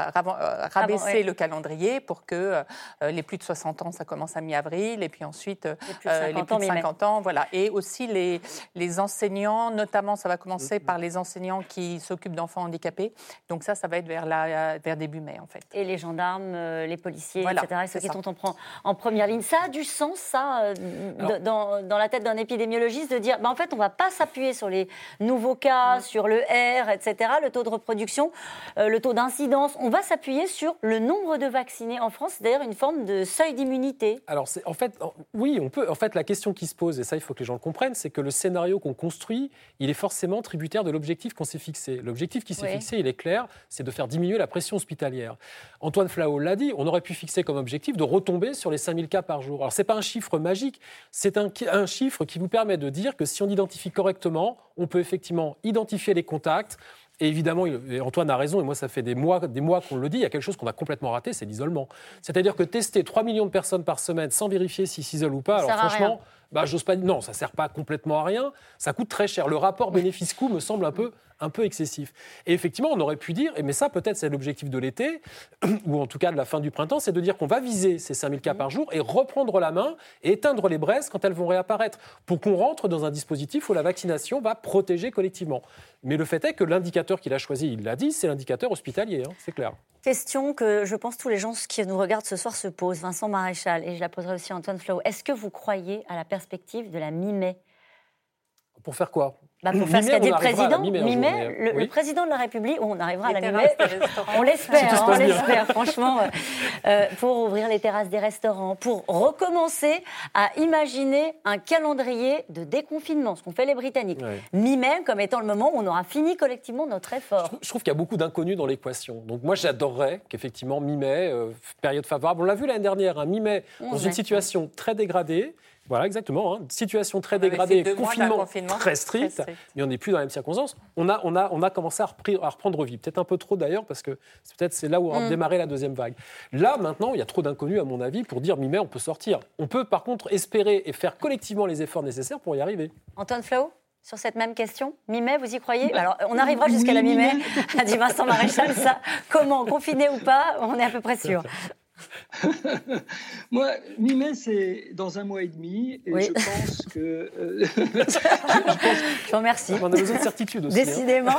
le calendrier pour que les plus de 60 ans, ça commence à mi-avril, et puis ensuite les plus de 50 ans, voilà. Et aussi les enseignants, notamment, ça va commencer par les enseignants qui s'occupent d'enfants handicapés. Donc ça va être vers début mai, en fait. Et les gendarmes, les policiers, etc., ceux qui sont en première ligne. Ça a du sens, ça, dans la tête d'un épidémiologiste, de dire, en fait, on ne va pas s'appuyer sur les les nouveaux cas, sur le R, etc., le taux de reproduction, le taux d'incidence. On va s'appuyer sur le nombre de vaccinés en France, c'est d'ailleurs une forme de seuil d'immunité. Alors, en fait, oui, on peut. En fait, la question qui se pose, et ça, il faut que les gens le comprennent, c'est que le scénario qu'on construit, il est forcément tributaire de l'objectif qu'on s'est fixé. L'objectif qui s'est fixé, il est clair, c'est de faire diminuer la pression hospitalière. Antoine Flahault l'a dit, on aurait pu fixer comme objectif de retomber sur les 5000 cas par jour. Alors, ce n'est pas un chiffre magique, c'est un chiffre qui vous permet de dire que si on identifie correctement, on peut effectivement identifier les contacts. Et évidemment, Antoine a raison, et moi ça fait des mois qu'on le dit, il y a quelque chose qu'on a complètement raté, c'est l'isolement. C'est-à-dire que tester 3 millions de personnes par semaine sans vérifier s'ils s'isolent ou pas, alors franchement, j'ose pas dire, non, ça ne sert pas complètement à rien, ça coûte très cher. Le rapport bénéfice-coût me semble un peu excessif. Et effectivement, on aurait pu dire, mais ça peut-être c'est l'objectif de l'été, ou en tout cas de la fin du printemps, c'est de dire qu'on va viser ces 5000 cas par jour et reprendre la main et éteindre les braises quand elles vont réapparaître, pour qu'on rentre dans un dispositif où la vaccination va protéger collectivement. Mais le fait est que l'indicateur qu'il a choisi, il l'a dit, c'est l'indicateur hospitalier, c'est clair. Question que je pense tous les gens qui nous regardent ce soir se posent. Vincent Maréchal, et je la poserai aussi à Antoine Flahault. Est-ce que vous croyez à la perspective de la mi-mai ? Pour faire quoi ? Pour faire ce qu'a dit le président, le président de la République, on arrivera à la mi-mai, on l'espère, franchement, pour ouvrir les terrasses des restaurants, pour recommencer à imaginer un calendrier de déconfinement, ce qu'ont fait les Britanniques. Mi-mai comme étant le moment où on aura fini collectivement notre effort. Je trouve qu'il y a beaucoup d'inconnus dans l'équation. Donc moi, j'adorerais qu'effectivement, mi-mai, période favorable. On l'a vu l'année dernière, mi-mai, dans une situation très dégradée. Voilà, exactement. Situation très dégradée, confinement très strict, mais on n'est plus dans la même circonstance. On a commencé à reprendre vie. Peut-être un peu trop d'ailleurs, parce que c'est là où on a démarré la deuxième vague. Là, maintenant, il y a trop d'inconnus, à mon avis, pour dire mi-mai, on peut sortir. On peut, par contre, espérer et faire collectivement les efforts nécessaires pour y arriver. Antoine Flahault, sur cette même question, mi-mai, vous y croyez ? Alors, on arrivera jusqu'à la mi-mai, a dit Vincent Maréchal. Ça, comment, confiné ou pas, on est à peu près sûr. Moi, mi-mai, c'est dans 1 mois et demi, et je pense que... Je vous remercie. On a besoin de certitude aussi. Décidément.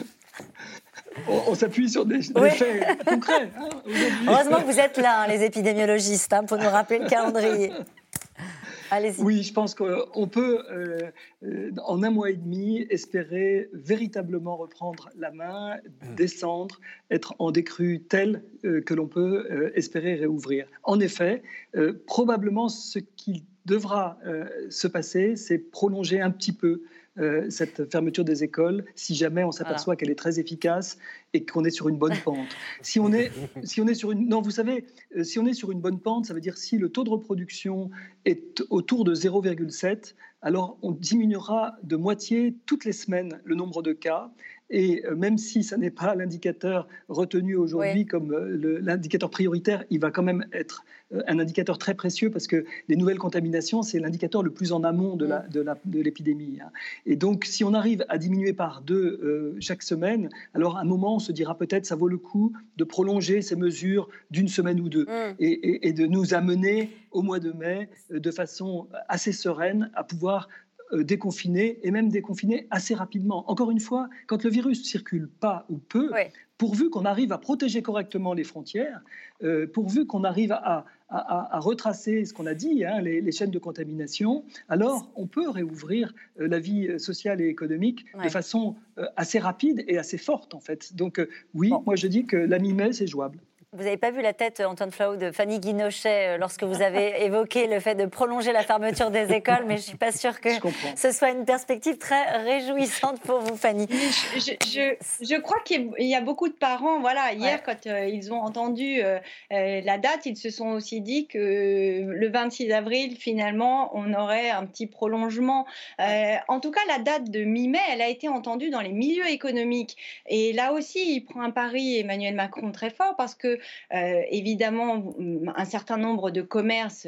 On s'appuie sur des faits concrets. Heureusement que vous êtes là, les épidémiologistes, pour nous rappeler le calendrier. Allez-y. Oui, je pense qu'on peut, en 1 mois et demi, espérer véritablement reprendre la main, descendre, être en décrue telle que l'on peut espérer réouvrir. En effet, probablement ce qui devra se passer, c'est prolonger un petit peu cette fermeture des écoles, si jamais on s'aperçoit qu'elle est très efficace et qu'on est sur une bonne pente. Si on est sur une... Non, vous savez, si on est sur une bonne pente, ça veut dire si le taux de reproduction est autour de 0,7, alors on diminuera de moitié toutes les semaines le nombre de cas. Et même si ça n'est pas l'indicateur retenu aujourd'hui comme l'indicateur prioritaire, il va quand même être un indicateur très précieux parce que les nouvelles contaminations, c'est l'indicateur le plus en amont de l'épidémie. Et donc, si on arrive à diminuer par 2 chaque semaine, alors à un moment, on se dira peut-être ça vaut le coup de prolonger ces mesures d'1 semaine ou 2 et de nous amener au mois de mai de façon assez sereine à pouvoir déconfiner et même déconfiner assez rapidement. Encore une fois, quand le virus circule pas ou peu, pourvu qu'on arrive à protéger correctement les frontières, pourvu qu'on arrive à retracer ce qu'on a dit, les chaînes de contamination, alors on peut réouvrir la vie sociale et économique de façon assez rapide et assez forte en fait. Donc moi je dis que la mi-mai c'est jouable. Vous n'avez pas vu la tête, Antoine Flahault, de Fanny Guinochet lorsque vous avez évoqué le fait de prolonger la fermeture des écoles, mais je ne suis pas sûre que ce soit une perspective très réjouissante pour vous, Fanny. Je crois qu'il y a beaucoup de parents, hier, quand ils ont entendu la date, ils se sont aussi dit que le 26 avril, finalement, on aurait un petit prolongement. En tout cas, la date de mi-mai, elle a été entendue dans les milieux économiques. Et là aussi, il prend un pari, Emmanuel Macron, très fort, parce que évidemment, un certain nombre de commerces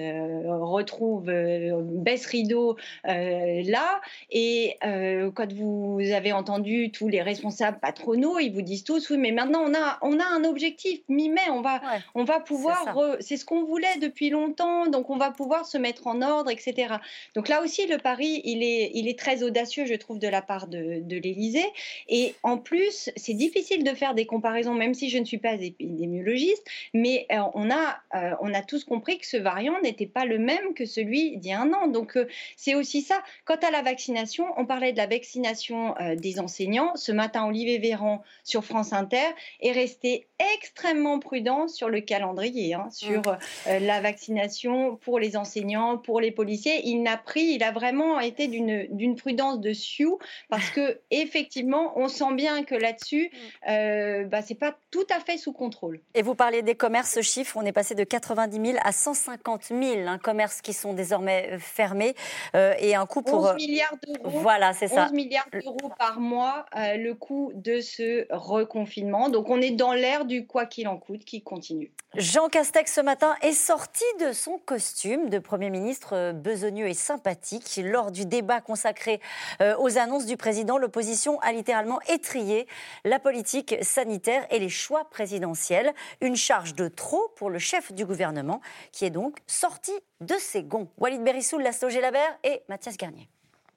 baisse rideau là. Et quand vous avez entendu tous les responsables patronaux, ils vous disent tous, oui, mais maintenant on a un objectif, mi-mai, on va pouvoir, c'est ce qu'on voulait depuis longtemps, donc on va pouvoir se mettre en ordre, etc. Donc là aussi, le pari, il est très audacieux, je trouve, de la part de l'Élysée. Et en plus, c'est difficile de faire des comparaisons, même si je ne suis pas épidémiologiste. épidémiologiste, mais on a tous compris que ce variant n'était pas le même que celui d'il y a un an. Donc c'est aussi ça. Quant à la vaccination, on parlait de la vaccination des enseignants. Ce matin, Olivier Véran sur France Inter est resté extrêmement prudent sur le calendrier, sur la vaccination pour les enseignants, pour les policiers. Il a vraiment été d'une prudence de sioux, parce que effectivement, on sent bien que là-dessus, c'est pas tout à fait sous contrôle. Et vous parlez des commerces, ce chiffre, on est passé de 90 000 à 150 000 commerces qui sont désormais fermés, et un coût pour 11 milliards d'euros. Voilà, c'est ça. 11 milliards d'euros par mois, le coût de ce reconfinement. Donc on est dans l'ère du quoi qu'il en coûte qui continue. Jean Castex, ce matin, est sorti de son costume de Premier ministre besogneux et sympathique. Lors du débat consacré aux annonces du président, l'opposition a littéralement étrillé la politique sanitaire et les choix présidentiels. Une charge de trop pour le chef du gouvernement, qui est donc sorti de ses gonds. Walid Berissoul, Laszlo Gelabert et Mathias Garnier.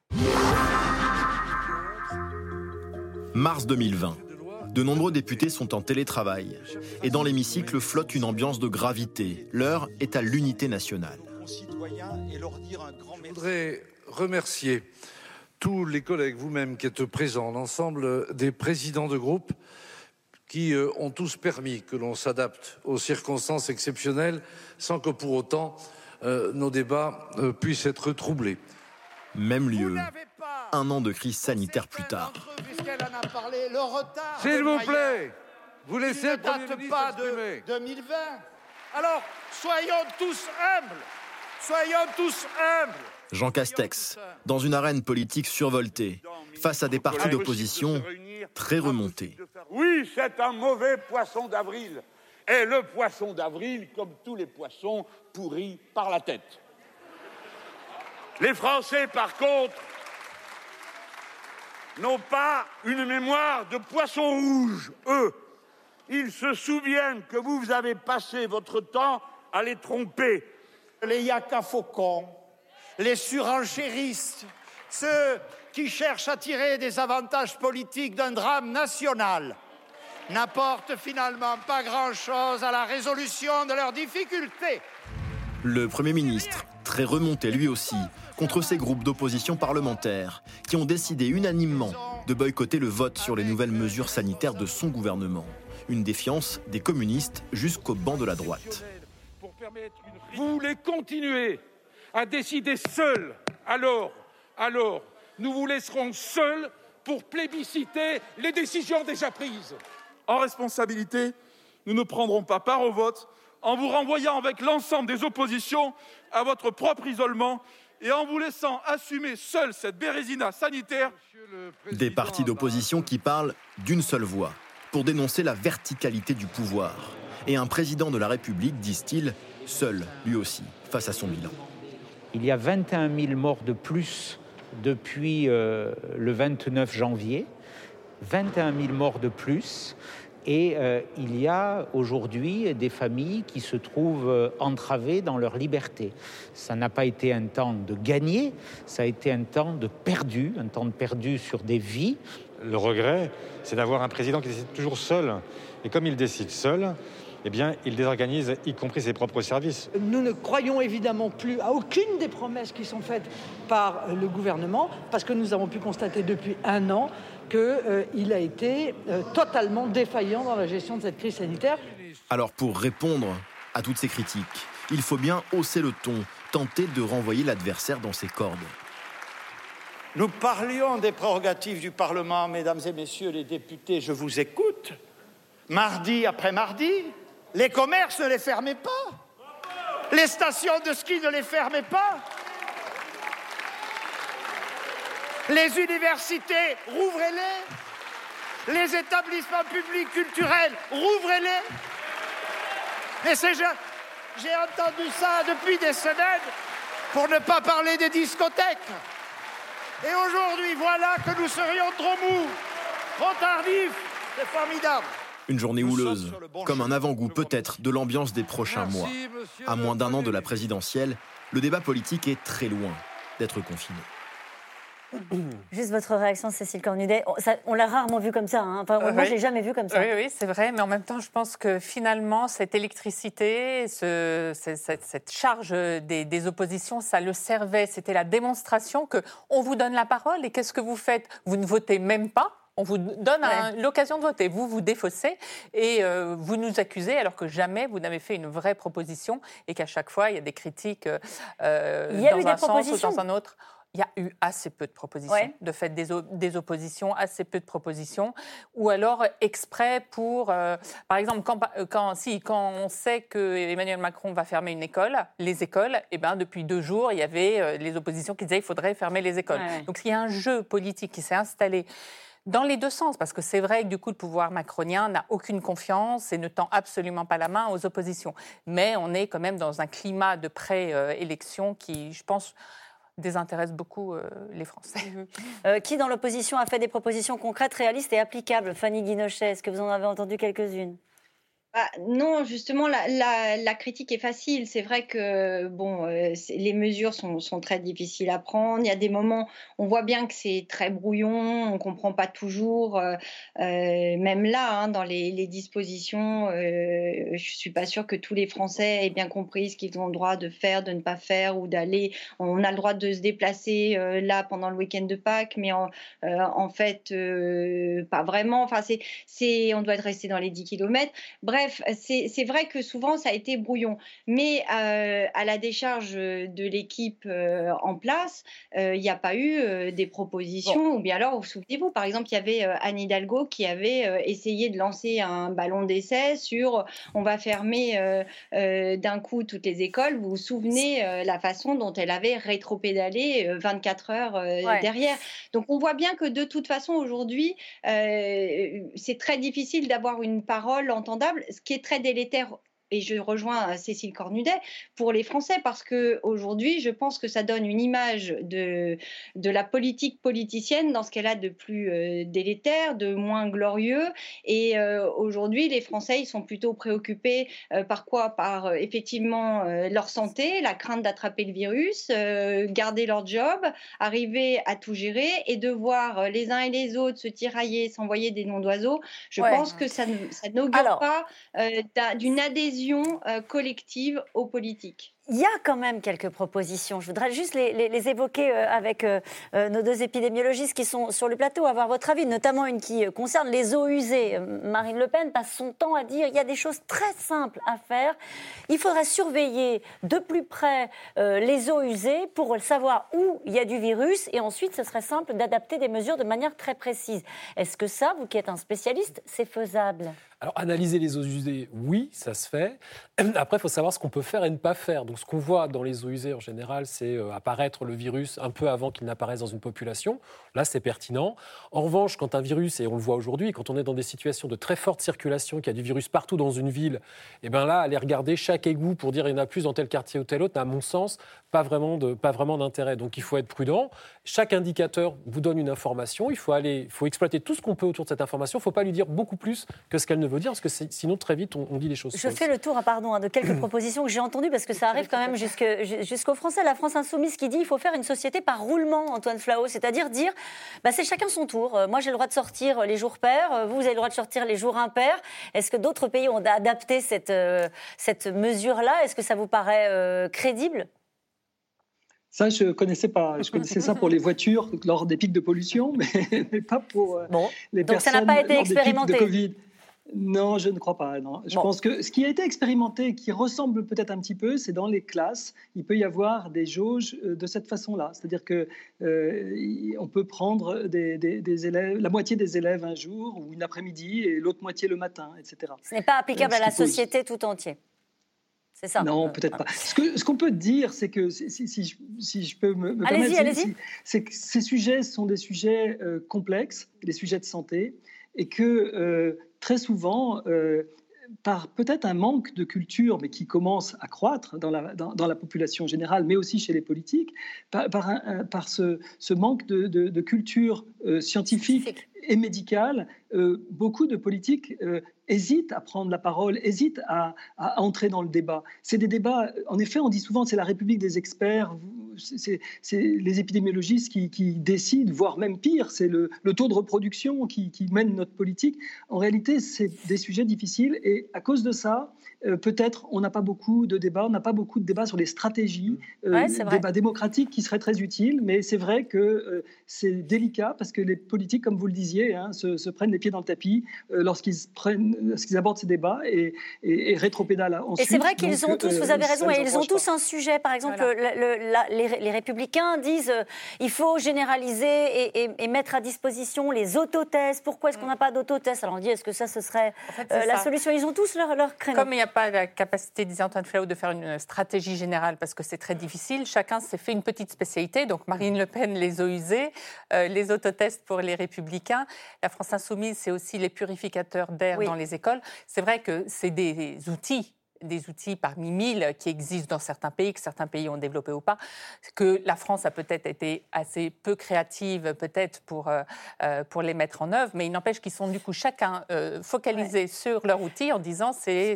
Mars 2020. De nombreux députés sont en télétravail. Et dans l'hémicycle flotte une ambiance de gravité. L'heure est à l'unité nationale. Je voudrais remercier tous les collègues, vous-même qui êtes présents, l'ensemble des présidents de groupe qui ont tous permis que l'on s'adapte aux circonstances exceptionnelles sans que pour autant nos débats puissent être troublés. Même lieu, un an de crise sanitaire plus tard. S'il vous plaît, vous laissez le Premier ministre pas s'exprimer. de 2020. Alors, soyons tous humbles. Soyons tous humbles. Jean Castex, dans une arène politique survoltée, face à des partis d'opposition très remontés. Oui, c'est un mauvais poisson d'avril. Et le poisson d'avril, comme tous les poissons, pourrit par la tête. Les Français, par contre, n'ont pas une mémoire de poisson rouge, eux. Ils se souviennent que vous avez passé votre temps à les tromper. Les yaka-faucons, les surenchéristes, ceux qui cherchent à tirer des avantages politiques d'un drame national, n'apportent finalement pas grand-chose à la résolution de leurs difficultés. Le Premier ministre, très remonté lui aussi, contre ces groupes d'opposition parlementaire qui ont décidé unanimement de boycotter le vote sur les nouvelles mesures sanitaires de son gouvernement. Une défiance des communistes jusqu'au banc de la droite. Vous voulez continuer à décider seuls. Alors, nous vous laisserons seuls pour plébisciter les décisions déjà prises. En responsabilité, nous ne prendrons pas part au vote en vous renvoyant avec l'ensemble des oppositions à votre propre isolement et en vous laissant assumer seul cette bérésina sanitaire. Des partis d'opposition qui parlent d'une seule voix pour dénoncer la verticalité du pouvoir. Et un président de la République, disent-ils, seul, lui aussi, face à son bilan. Il y a 21 000 morts de plus depuis le 29 janvier. 21 000 morts de plus. Et il y a aujourd'hui des familles qui se trouvent entravées dans leur liberté. Ça n'a pas été un temps de gagner, ça a été un temps de perdu sur des vies. Le regret, c'est d'avoir un président qui décide toujours seul. Et comme il décide seul, eh bien, il désorganise, y compris ses propres services. Nous ne croyons évidemment plus à aucune des promesses qui sont faites par le gouvernement, parce que nous avons pu constater depuis un an qu'il a été totalement défaillant dans la gestion de cette crise sanitaire. Alors pour répondre à toutes ces critiques, il faut bien hausser le ton, tenter de renvoyer l'adversaire dans ses cordes. Nous parlions des prérogatives du Parlement, mesdames et messieurs les députés, je vous écoute. Mardi après mardi, les commerces ne les fermez pas. Les stations de ski ne les fermez pas. Les universités, rouvrez-les. Les établissements publics culturels, rouvrez-les. Mais j'ai entendu ça depuis des semaines, pour ne pas parler des discothèques. Et aujourd'hui, voilà que nous serions trop mous, trop tardifs. C'est formidable. Une journée houleuse, comme un avant-goût peut-être de l'ambiance des prochains mois. À moins d'un an de la présidentielle, le débat politique est très loin d'être confiné. Juste votre réaction, Cécile Cornudet. On l'a rarement vu comme ça. Hein. Enfin, moi, je ne l'ai jamais vu comme ça. Oui, c'est vrai. Mais en même temps, je pense que finalement, cette électricité, cette charge des oppositions, ça le servait. C'était la démonstration qu'on vous donne la parole et qu'est-ce que vous faites ? Vous ne votez même pas. On vous donne l'occasion de voter. Vous défaussez et vous nous accusez alors que jamais vous n'avez fait une vraie proposition et qu'à chaque fois, il y a des critiques dans un sens ou dans un autre. Il y a eu assez peu de propositions, de fait des oppositions, assez peu de propositions, ou alors exprès pour, par exemple, quand on sait que Emmanuel Macron va fermer les écoles, et ben depuis 2 jours, il y avait les oppositions qui disaient qu'il faudrait fermer les écoles. Donc il y a un jeu politique qui s'est installé dans les deux sens, parce que c'est vrai que du coup, le pouvoir macronien n'a aucune confiance et ne tend absolument pas la main aux oppositions. Mais on est quand même dans un climat de pré-élection qui, je pense, désintéresse beaucoup les Français. Qui, dans l'opposition, a fait des propositions concrètes, réalistes et applicables ? Fanny Guinochet, est-ce que vous en avez entendu quelques-unes ? Non, justement, la critique est facile. C'est vrai que les mesures sont très difficiles à prendre. Il y a des moments, on voit bien que c'est très brouillon, on ne comprend pas toujours. Même là, dans les dispositions, je ne suis pas sûre que tous les Français aient bien compris ce qu'ils ont le droit de faire, de ne pas faire ou d'aller. On a le droit de se déplacer là pendant le week-end de Pâques, mais en fait, pas vraiment. Enfin, on doit rester dans les 10 kilomètres. Bref, c'est vrai que souvent, ça a été brouillon. Mais à la décharge de l'équipe en place, il n'y a pas eu des propositions. Ou bien alors, souvenez-vous, par exemple, il y avait Anne Hidalgo qui avait essayé de lancer un ballon d'essai sur on va fermer d'un coup toutes les écoles. Vous vous souvenez la façon dont elle avait rétropédalé 24 heures derrière. Donc, on voit bien que de toute façon, aujourd'hui, c'est très difficile d'avoir une parole entendable. Ce qui est très délétère, et je rejoins Cécile Cornudet, pour les Français, parce qu'aujourd'hui, je pense que ça donne une image de la politique politicienne dans ce qu'elle a de plus délétère, de moins glorieux. Et aujourd'hui, les Français, ils sont plutôt préoccupés par quoi ? Par effectivement leur santé, la crainte d'attraper le virus, garder leur job, arriver à tout gérer et de voir les uns et les autres se tirailler, s'envoyer des noms d'oiseaux. Je pense que ça n'augure pas d'une adhésion collective aux politiques. Il y a quand même quelques propositions. Je voudrais juste les évoquer avec nos 2 épidémiologistes qui sont sur le plateau, avoir votre avis, notamment une qui concerne les eaux usées. Marine Le Pen passe son temps à dire qu'il y a des choses très simples à faire. Il faudrait surveiller de plus près les eaux usées pour savoir où il y a du virus et ensuite, ce serait simple d'adapter des mesures de manière très précise. Est-ce que ça, vous qui êtes un spécialiste, c'est faisable ? Alors, analyser les eaux usées, oui, ça se fait. Après, il faut savoir ce qu'on peut faire et ne pas faire. Donc, ce qu'on voit dans les eaux usées, en général, c'est apparaître le virus un peu avant qu'il n'apparaisse dans une population. Là, c'est pertinent. En revanche, quand un virus, et on le voit aujourd'hui, quand on est dans des situations de très forte circulation, qu'il y a du virus partout dans une ville, et bien là, aller regarder chaque égout pour dire il y en a plus dans tel quartier ou tel autre, à mon sens, pas vraiment d'intérêt. Donc, il faut être prudent. Chaque indicateur vous donne une information. Il faut exploiter tout ce qu'on peut autour de cette information. Il ne faut pas lui dire beaucoup plus que ce qu'elle ne veut dire, parce que sinon, très vite, on dit les choses. Je fais le tour de quelques propositions que j'ai entendues, parce que ça arrive quand même jusqu'aux Français. La France Insoumise qui dit qu'il faut faire une société par roulement, Antoine Flahault, c'est-à-dire dire c'est chacun son tour. Moi, j'ai le droit de sortir les jours pairs, vous avez le droit de sortir les jours impairs. Est-ce que d'autres pays ont adapté cette mesure-là ? Est-ce que ça vous paraît crédible ? Ça, je connaissais pas. Je connaissais ça pour les voitures lors des pics de pollution, mais pas pour les personnes. Donc ça n'a pas été expérimenté. De Covid. Non, je ne crois pas. Non. Je pense que ce qui a été expérimenté, qui ressemble peut-être un petit peu, c'est dans les classes. Il peut y avoir des jauges de cette façon-là. C'est-à-dire qu'on peut prendre des élèves, la moitié des élèves un jour ou une après-midi et l'autre moitié le matin, etc. Ce n'est pas applicable à la société tout entière. C'est ça. Non, peut-être pas. Ce qu'on peut dire, c'est que, si je peux me permettre, c'est que ces sujets sont des sujets complexes, les sujets de santé, et que très souvent, par peut-être un manque de culture, mais qui commence à croître dans la population générale, mais aussi chez les politiques, par ce manque de culture scientifique et médicale, beaucoup de politiques hésitent à prendre la parole, hésitent à entrer dans le débat. C'est des débats, en effet, on dit souvent c'est la République des experts, c'est les épidémiologistes qui décident, voire même pire, c'est le taux de reproduction qui mène notre politique. En réalité, c'est des sujets difficiles et à cause de ça, peut-être on n'a pas beaucoup de débats, on n'a pas beaucoup de débats sur les stratégies, débats démocratiques qui seraient très utiles, mais c'est vrai que c'est délicat parce que les politiques, comme vous le disiez, se prennent les pieds dans le tapis lorsqu'ils abordent ces débats et rétropédalent ensuite. Et c'est vrai qu'ils ont tous, vous avez raison, et ils ont tous un sujet. Par exemple, les Républicains disent il faut généraliser et mettre à disposition les autotests. Pourquoi est-ce qu'on n'a pas d'autotests? Alors on dit est-ce que ce serait la solution? Ils ont tous leur créneau. Comme il n'y a pas la capacité, disait Antoine Fleau, de faire une stratégie générale parce que c'est très difficile, chacun s'est fait une petite spécialité. Donc Marine Le Pen, les eaux usées, les autotests pour les Républicains. La France Insoumise, c'est aussi les purificateurs d'air dans les écoles. C'est vrai que c'est des outils parmi 1000 qui existent dans certains pays, que certains pays ont développé ou pas, que la France a peut-être été assez peu créative peut-être pour les mettre en œuvre, mais il n'empêche qu'ils sont du coup chacun focalisés sur leur outil en disant c'est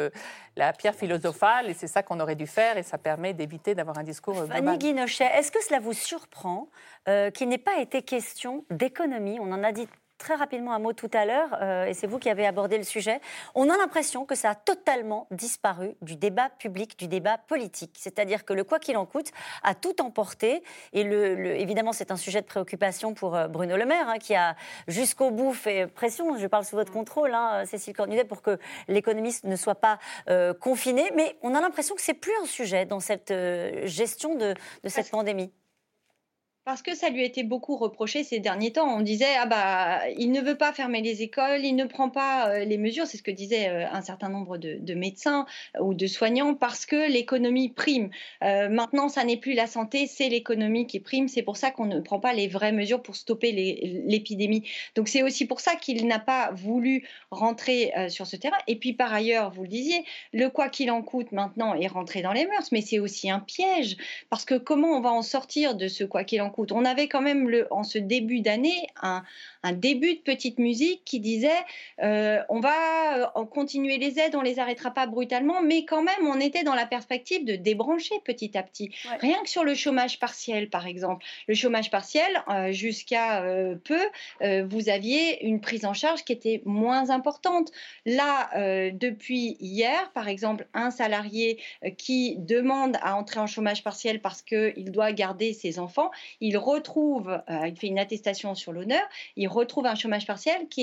la pierre philosophale et c'est ça qu'on aurait dû faire et ça permet d'éviter d'avoir un discours global. Fanny Guinochet, est-ce que cela vous surprend qu'il n'ait pas été question d'économie? On en a dit très rapidement un mot tout à l'heure, et c'est vous qui avez abordé le sujet. On a l'impression que ça a totalement disparu du débat public, du débat politique. C'est-à-dire que le quoi qu'il en coûte a tout emporté. Et évidemment, c'est un sujet de préoccupation pour Bruno Le Maire, qui a jusqu'au bout fait pression, je parle sous votre contrôle, Cécile Cornudet, pour que l'économie ne soit pas confinée. Mais on a l'impression que c'est plus un sujet dans cette gestion de cette pandémie. Parce que ça lui a été beaucoup reproché ces derniers temps. On disait, il ne veut pas fermer les écoles, il ne prend pas les mesures, c'est ce que disaient un certain nombre de médecins ou de soignants, parce que l'économie prime. Maintenant, ça n'est plus la santé, c'est l'économie qui prime. C'est pour ça qu'on ne prend pas les vraies mesures pour stopper l'épidémie. Donc c'est aussi pour ça qu'il n'a pas voulu rentrer sur ce terrain. Et puis par ailleurs, vous le disiez, le quoi qu'il en coûte maintenant est rentré dans les mœurs, mais c'est aussi un piège, parce que comment on va en sortir de ce quoi qu'il en coûte? On avait quand même en ce début d'année un début de petite musique qui disait on va continuer les aides, on les arrêtera pas brutalement, mais quand même on était dans la perspective de débrancher petit à petit. Ouais. Rien que sur le chômage partiel par exemple. Le chômage partiel, jusqu'à peu, vous aviez une prise en charge qui était moins importante. Là, depuis hier, par exemple, un salarié qui demande à entrer en chômage partiel parce qu'il doit garder ses enfants, il fait une attestation sur l'honneur, il retrouve un chômage partiel qui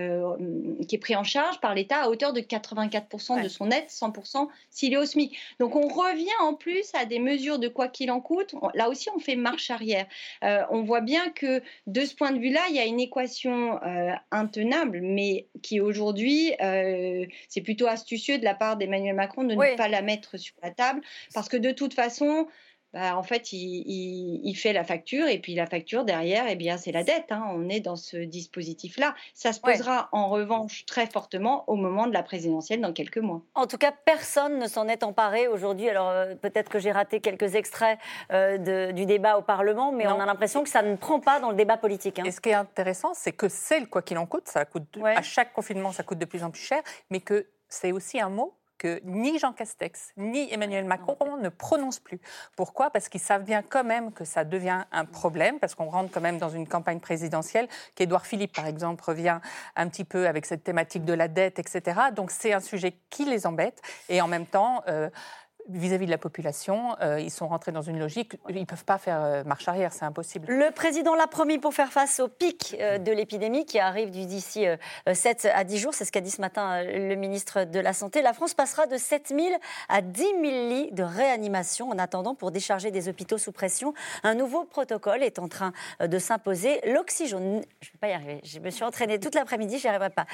est pris en charge par l'État à hauteur de 84% de son aide, 100% s'il est au SMIC. Donc on revient en plus à des mesures de quoi qu'il en coûte. Là aussi, on fait marche arrière. On voit bien que de ce point de vue-là, il y a une équation intenable, mais qui aujourd'hui, c'est plutôt astucieux de la part d'Emmanuel Macron de ne pas la mettre sur la table, parce que de toute façon, en fait, il fait la facture et puis la facture derrière, c'est la dette. On est dans ce dispositif-là. Ça se posera en revanche très fortement au moment de la présidentielle dans quelques mois. En tout cas, personne ne s'en est emparé aujourd'hui. Alors peut-être que j'ai raté quelques extraits du débat au Parlement, mais on a l'impression que ça ne prend pas dans le débat politique. Et ce qui est intéressant, c'est que c'est le quoi qu'il en coûte. Ça coûte à chaque confinement, ça coûte de plus en plus cher, mais que c'est aussi un mot que ni Jean Castex, ni Emmanuel Macron ne prononcent plus. Pourquoi ? Parce qu'ils savent bien quand même que ça devient un problème, parce qu'on rentre quand même dans une campagne présidentielle, qu'Édouard Philippe, par exemple, revient un petit peu avec cette thématique de la dette, etc. Donc c'est un sujet qui les embête, et en même temps... vis-à-vis de la population, ils sont rentrés dans une logique, ils ne peuvent pas faire marche arrière, c'est impossible. Le président l'a promis pour faire face au pic de l'épidémie qui arrive d'ici 7 à 10 jours, c'est ce qu'a dit ce matin le ministre de la Santé. La France passera de 7 000 à 10 000 lits de réanimation en attendant pour décharger des hôpitaux sous pression. Un nouveau protocole est en train de s'imposer. L'oxygène, je ne vais pas y arriver, je me suis entraînée toute l'après-midi, je n'y arriverai pas.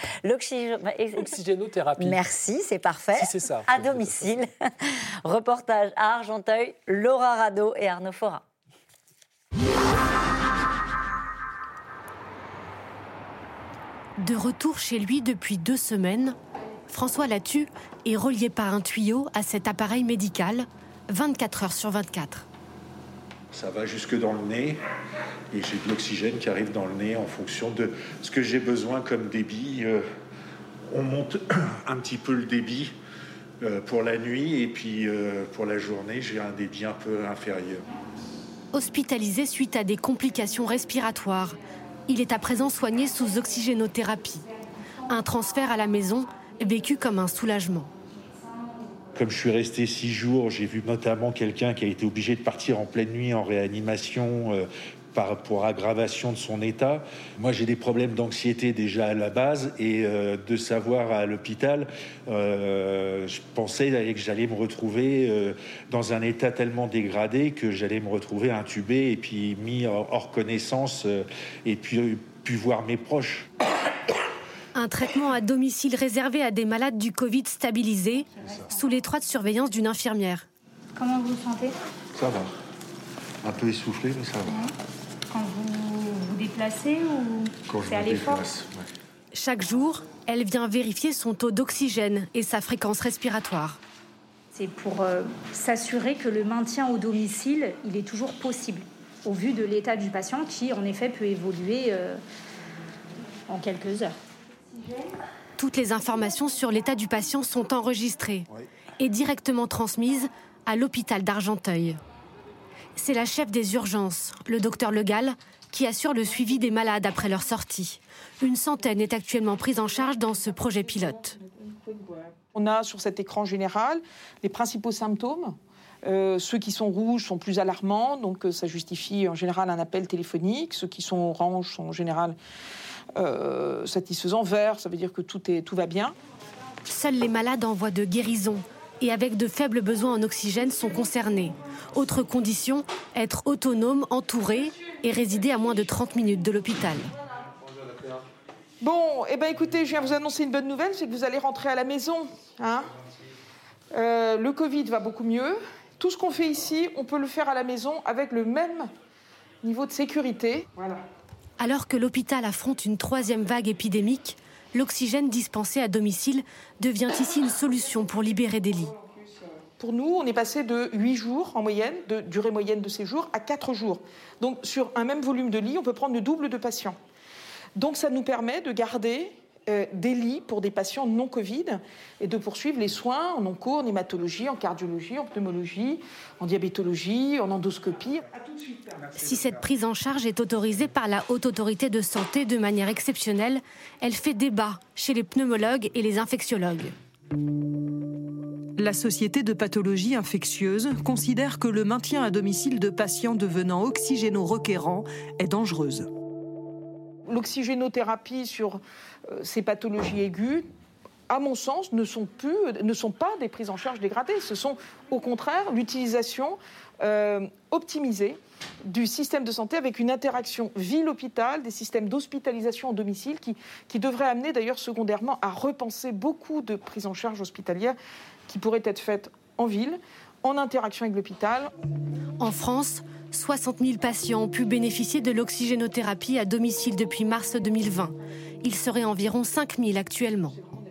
Oxygénothérapie. Merci, c'est parfait. Si c'est ça. À domicile. Reportage à Argenteuil, Laura Rado et Arnaud Fora. De retour chez lui depuis 2 semaines, François Latue est relié par un tuyau à cet appareil médical 24 heures sur 24. Ça va jusque dans le nez et j'ai de l'oxygène qui arrive dans le nez en fonction de ce que j'ai besoin comme débit. On monte un petit peu le débit pour la nuit, et puis pour la journée, j'ai un débit un peu inférieur. Hospitalisé suite à des complications respiratoires, il est à présent soigné sous oxygénothérapie. Un transfert à la maison vécu comme un soulagement. Comme je suis resté 6 jours, j'ai vu notamment quelqu'un qui a été obligé de partir en pleine nuit en réanimation pour aggravation de son état. Moi, j'ai des problèmes d'anxiété déjà à la base, et de savoir à l'hôpital, je pensais que j'allais me retrouver dans un état tellement dégradé que j'allais me retrouver intubé et puis mis hors connaissance et puis voir mes proches. Un traitement à domicile réservé à des malades du Covid stabilisés, sous l'étroite surveillance d'une infirmière. Comment vous vous sentez ? Ça va. Un peu essoufflé, mais ça va. Quand vous vous déplacez ou quand c'est à l'effort ? Ouais. Chaque jour, elle vient vérifier son taux d'oxygène et sa fréquence respiratoire. C'est pour s'assurer que le maintien au domicile, il est toujours possible, au vu de l'état du patient qui, en effet, peut évoluer en quelques heures. Toutes les informations sur l'état du patient sont enregistrées et directement transmises à l'hôpital d'Argenteuil. C'est la chef des urgences, le docteur Le Gall, qui assure le suivi des malades après leur sortie. Une centaine est actuellement prise en charge dans ce projet pilote. On a sur cet écran général les principaux symptômes. Ceux qui sont rouges sont plus alarmants, donc ça justifie en général un appel téléphonique. Ceux qui sont oranges sont en général satisfaisants. Vert, ça veut dire que tout va bien. Seuls les malades en voie de guérison et avec de faibles besoins en oxygène sont concernés. Autre condition, être autonome, entouré et résider à moins de 30 minutes de l'hôpital. Bon, écoutez, je viens vous annoncer une bonne nouvelle, c'est que vous allez rentrer à la maison. Le Covid va beaucoup mieux. Tout ce qu'on fait ici, on peut le faire à la maison avec le même niveau de sécurité. Voilà. Alors que l'hôpital affronte une 3e vague épidémique, l'oxygène dispensé à domicile devient ici une solution pour libérer des lits. Pour nous, on est passé de 8 jours en moyenne, de durée moyenne de séjour, à 4 jours. Donc sur un même volume de lits, on peut prendre le double de patients. Donc ça nous permet de garder des lits pour des patients non Covid et de poursuivre les soins en onco, en hématologie, en cardiologie, en pneumologie, en diabétologie, en endoscopie. Si cette prise en charge est autorisée par la Haute Autorité de Santé de manière exceptionnelle, elle fait débat chez les pneumologues et les infectiologues. La Société de pathologie infectieuse considère que le maintien à domicile de patients devenant oxygéno-requérants est dangereuse. L'oxygénothérapie sur ces pathologies aiguës, à mon sens, ne sont pas des prises en charge dégradées. Ce sont au contraire l'utilisation optimisée du système de santé avec une interaction ville-hôpital, des systèmes d'hospitalisation en domicile qui devraient amener d'ailleurs secondairement à repenser beaucoup de prises en charge hospitalières qui pourraient être faites en ville, en interaction avec l'hôpital. En France, 60 000 patients ont pu bénéficier de l'oxygénothérapie à domicile depuis mars 2020. Il serait environ 5 000 actuellement.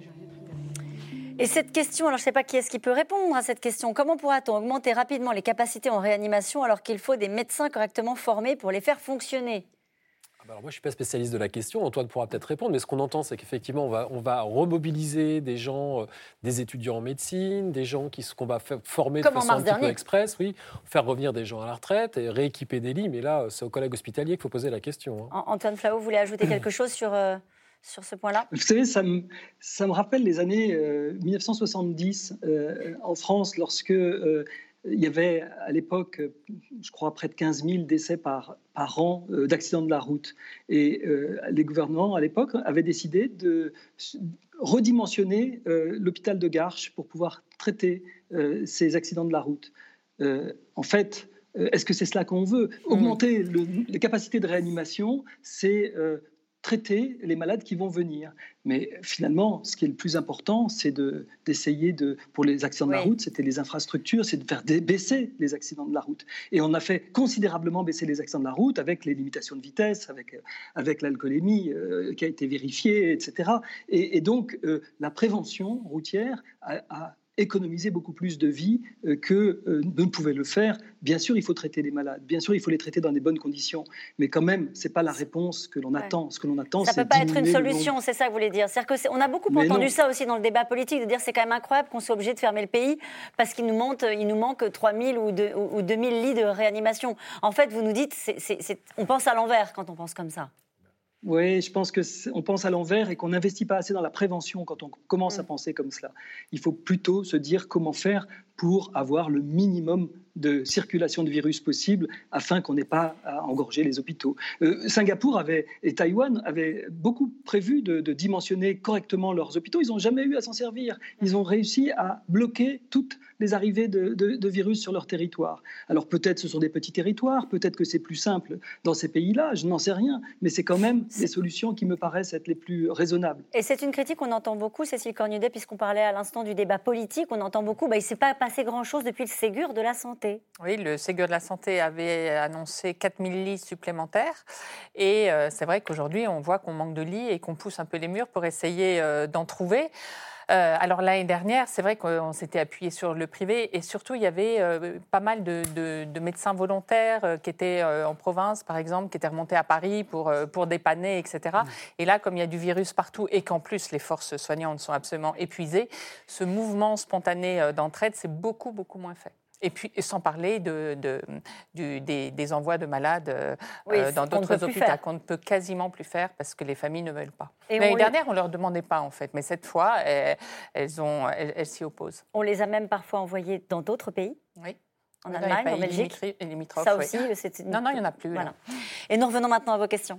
Et cette question, alors je ne sais pas qui est-ce qui peut répondre à cette question. Comment pourra-t-on augmenter rapidement les capacités en réanimation alors qu'il faut des médecins correctement formés pour les faire fonctionner ? Alors moi, je ne suis pas spécialiste de la question, Antoine pourra peut-être répondre, mais ce qu'on entend, c'est qu'effectivement, on va remobiliser des gens, des étudiants en médecine, des gens qu'on va former de façon un petit peu express, faire revenir des gens à la retraite et rééquiper des lits, mais là, c'est aux collègues hospitaliers qu'il faut poser la question. Antoine Flahault, vous voulez ajouter quelque chose sur ce point-là ? Vous savez, ça me rappelle les années 1970 en France, lorsque il y avait à l'époque, je crois, près de 15 000 décès par an d'accidents de la route. Et les gouvernements, à l'époque, avaient décidé de redimensionner l'hôpital de Garches pour pouvoir traiter ces accidents de la route. En fait, est-ce que c'est cela qu'on veut ? Augmenter les capacités de réanimation, c'est traiter les malades qui vont venir. Mais finalement, ce qui est le plus important, c'est d'essayer pour les accidents de la route, c'était les infrastructures, c'est de faire baisser les accidents de la route. Et on a fait considérablement baisser les accidents de la route avec les limitations de vitesse, avec l'alcoolémie qui a été vérifiée, etc. Et donc, la prévention routière a économiser beaucoup plus de vies que ne pouvait le faire. Bien sûr, il faut traiter les malades. Bien sûr, il faut les traiter dans des bonnes conditions. Mais quand même, c'est pas la réponse que l'on attend. Ce que l'on attend, ça c'est peut pas être une diminuer le solution, nombre. c'est ça que vous voulez dire. C'est-à-dire que on a beaucoup Mais entendu non. ça aussi dans le débat politique, de dire c'est quand même incroyable qu'on soit obligé de fermer le pays parce qu'il nous manque 3000 ou 2000 lits de réanimation. En fait, vous nous dites, on pense à l'envers quand on pense comme ça. Oui, je pense qu'on pense à l'envers et qu'on n'investit pas assez dans la prévention quand on commence à penser comme cela. Il faut plutôt se dire comment faire pour avoir le minimum de circulation de virus possible afin qu'on n'ait pas à engorger les hôpitaux. Singapour et Taïwan avaient beaucoup prévu de dimensionner correctement leurs hôpitaux. Ils n'ont jamais eu à s'en servir. Ils ont réussi à bloquer toutes les arrivées de virus sur leur territoire. Alors peut-être ce sont des petits territoires, peut-être que c'est plus simple dans ces pays-là, je n'en sais rien, mais c'est quand même des solutions qui me paraissent être les plus raisonnables. Et c'est une critique qu'on entend beaucoup, Cécile Cornudet, puisqu'on parlait à l'instant du débat politique, on entend beaucoup, il ne s'est pas passé grand-chose depuis le Ségur de la santé. Oui, le Ségur de la santé avait annoncé 4000 lits supplémentaires. Et c'est vrai qu'aujourd'hui, on voit qu'on manque de lits et qu'on pousse un peu les murs pour essayer d'en trouver. Alors l'année dernière, c'est vrai qu'on s'était appuyé sur le privé et surtout il y avait pas mal de médecins volontaires qui étaient en province par exemple, qui étaient remontés à Paris pour dépanner, etc. Et là, comme il y a du virus partout et qu'en plus les forces soignantes sont absolument épuisées, ce mouvement spontané d'entraide, c'est beaucoup moins fait. Et puis, sans parler des envois de malades dans d'autres hôpitaux qu'on ne peut quasiment plus faire parce que les familles ne veulent pas. L'année dernière, on ne leur demandait pas, en fait. Mais cette fois, elles s'y opposent. On les a même parfois envoyés dans d'autres pays. Oui. En Allemagne, en Belgique. Ça aussi, c'est... Non, il n'y en a plus. Voilà. Et nous revenons maintenant à vos questions.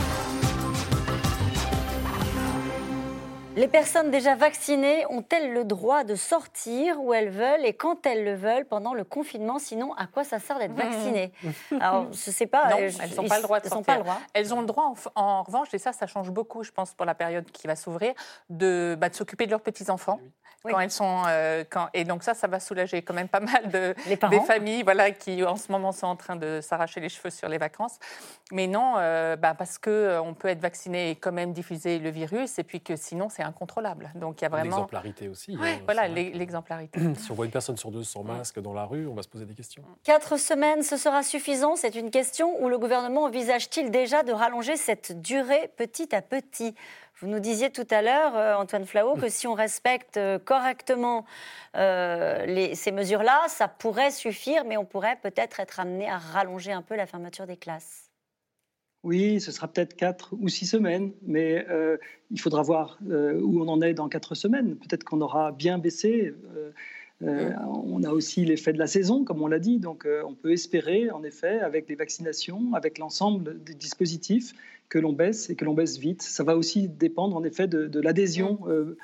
Les personnes déjà vaccinées ont-elles le droit de sortir où elles veulent et quand elles le veulent pendant le confinement? Sinon, à quoi ça sert d'être vacciné? Alors, je ne sais pas. Non, elles n'ont pas le droit de sortir. Elles ont le droit, en revanche, et ça change beaucoup, je pense, pour la période qui va s'ouvrir, de s'occuper de leurs petits-enfants. Oui. Quand elles sont, et donc ça va soulager quand même pas mal des familles qui, en ce moment, sont en train de s'arracher les cheveux sur les vacances. Mais non, parce qu'on peut être vacciné et quand même diffuser le virus, et puis que sinon, c'est incontrôlable. Donc il y a vraiment... L'exemplarité aussi. Oui, voilà, l'exemplarité. Si on voit une personne sur deux sans masque dans la rue, on va se poser des questions. 4 semaines, ce sera suffisant? C'est une question où le gouvernement envisage-t-il déjà de rallonger cette durée petit à petit? Vous nous disiez tout à l'heure, Antoine Flahault, que si on respecte correctement ces mesures-là, ça pourrait suffire, mais on pourrait peut-être être amené à rallonger un peu la fermeture des classes. Oui, ce sera peut-être 4 ou 6 semaines, mais il faudra voir où on en est dans 4 semaines. Peut-être qu'on aura bien baissé. On a aussi l'effet de la saison, comme on l'a dit, donc on peut espérer, en effet, avec les vaccinations, avec l'ensemble des dispositifs, que l'on baisse et que l'on baisse vite. Ça va aussi dépendre, en effet, de l'adhésion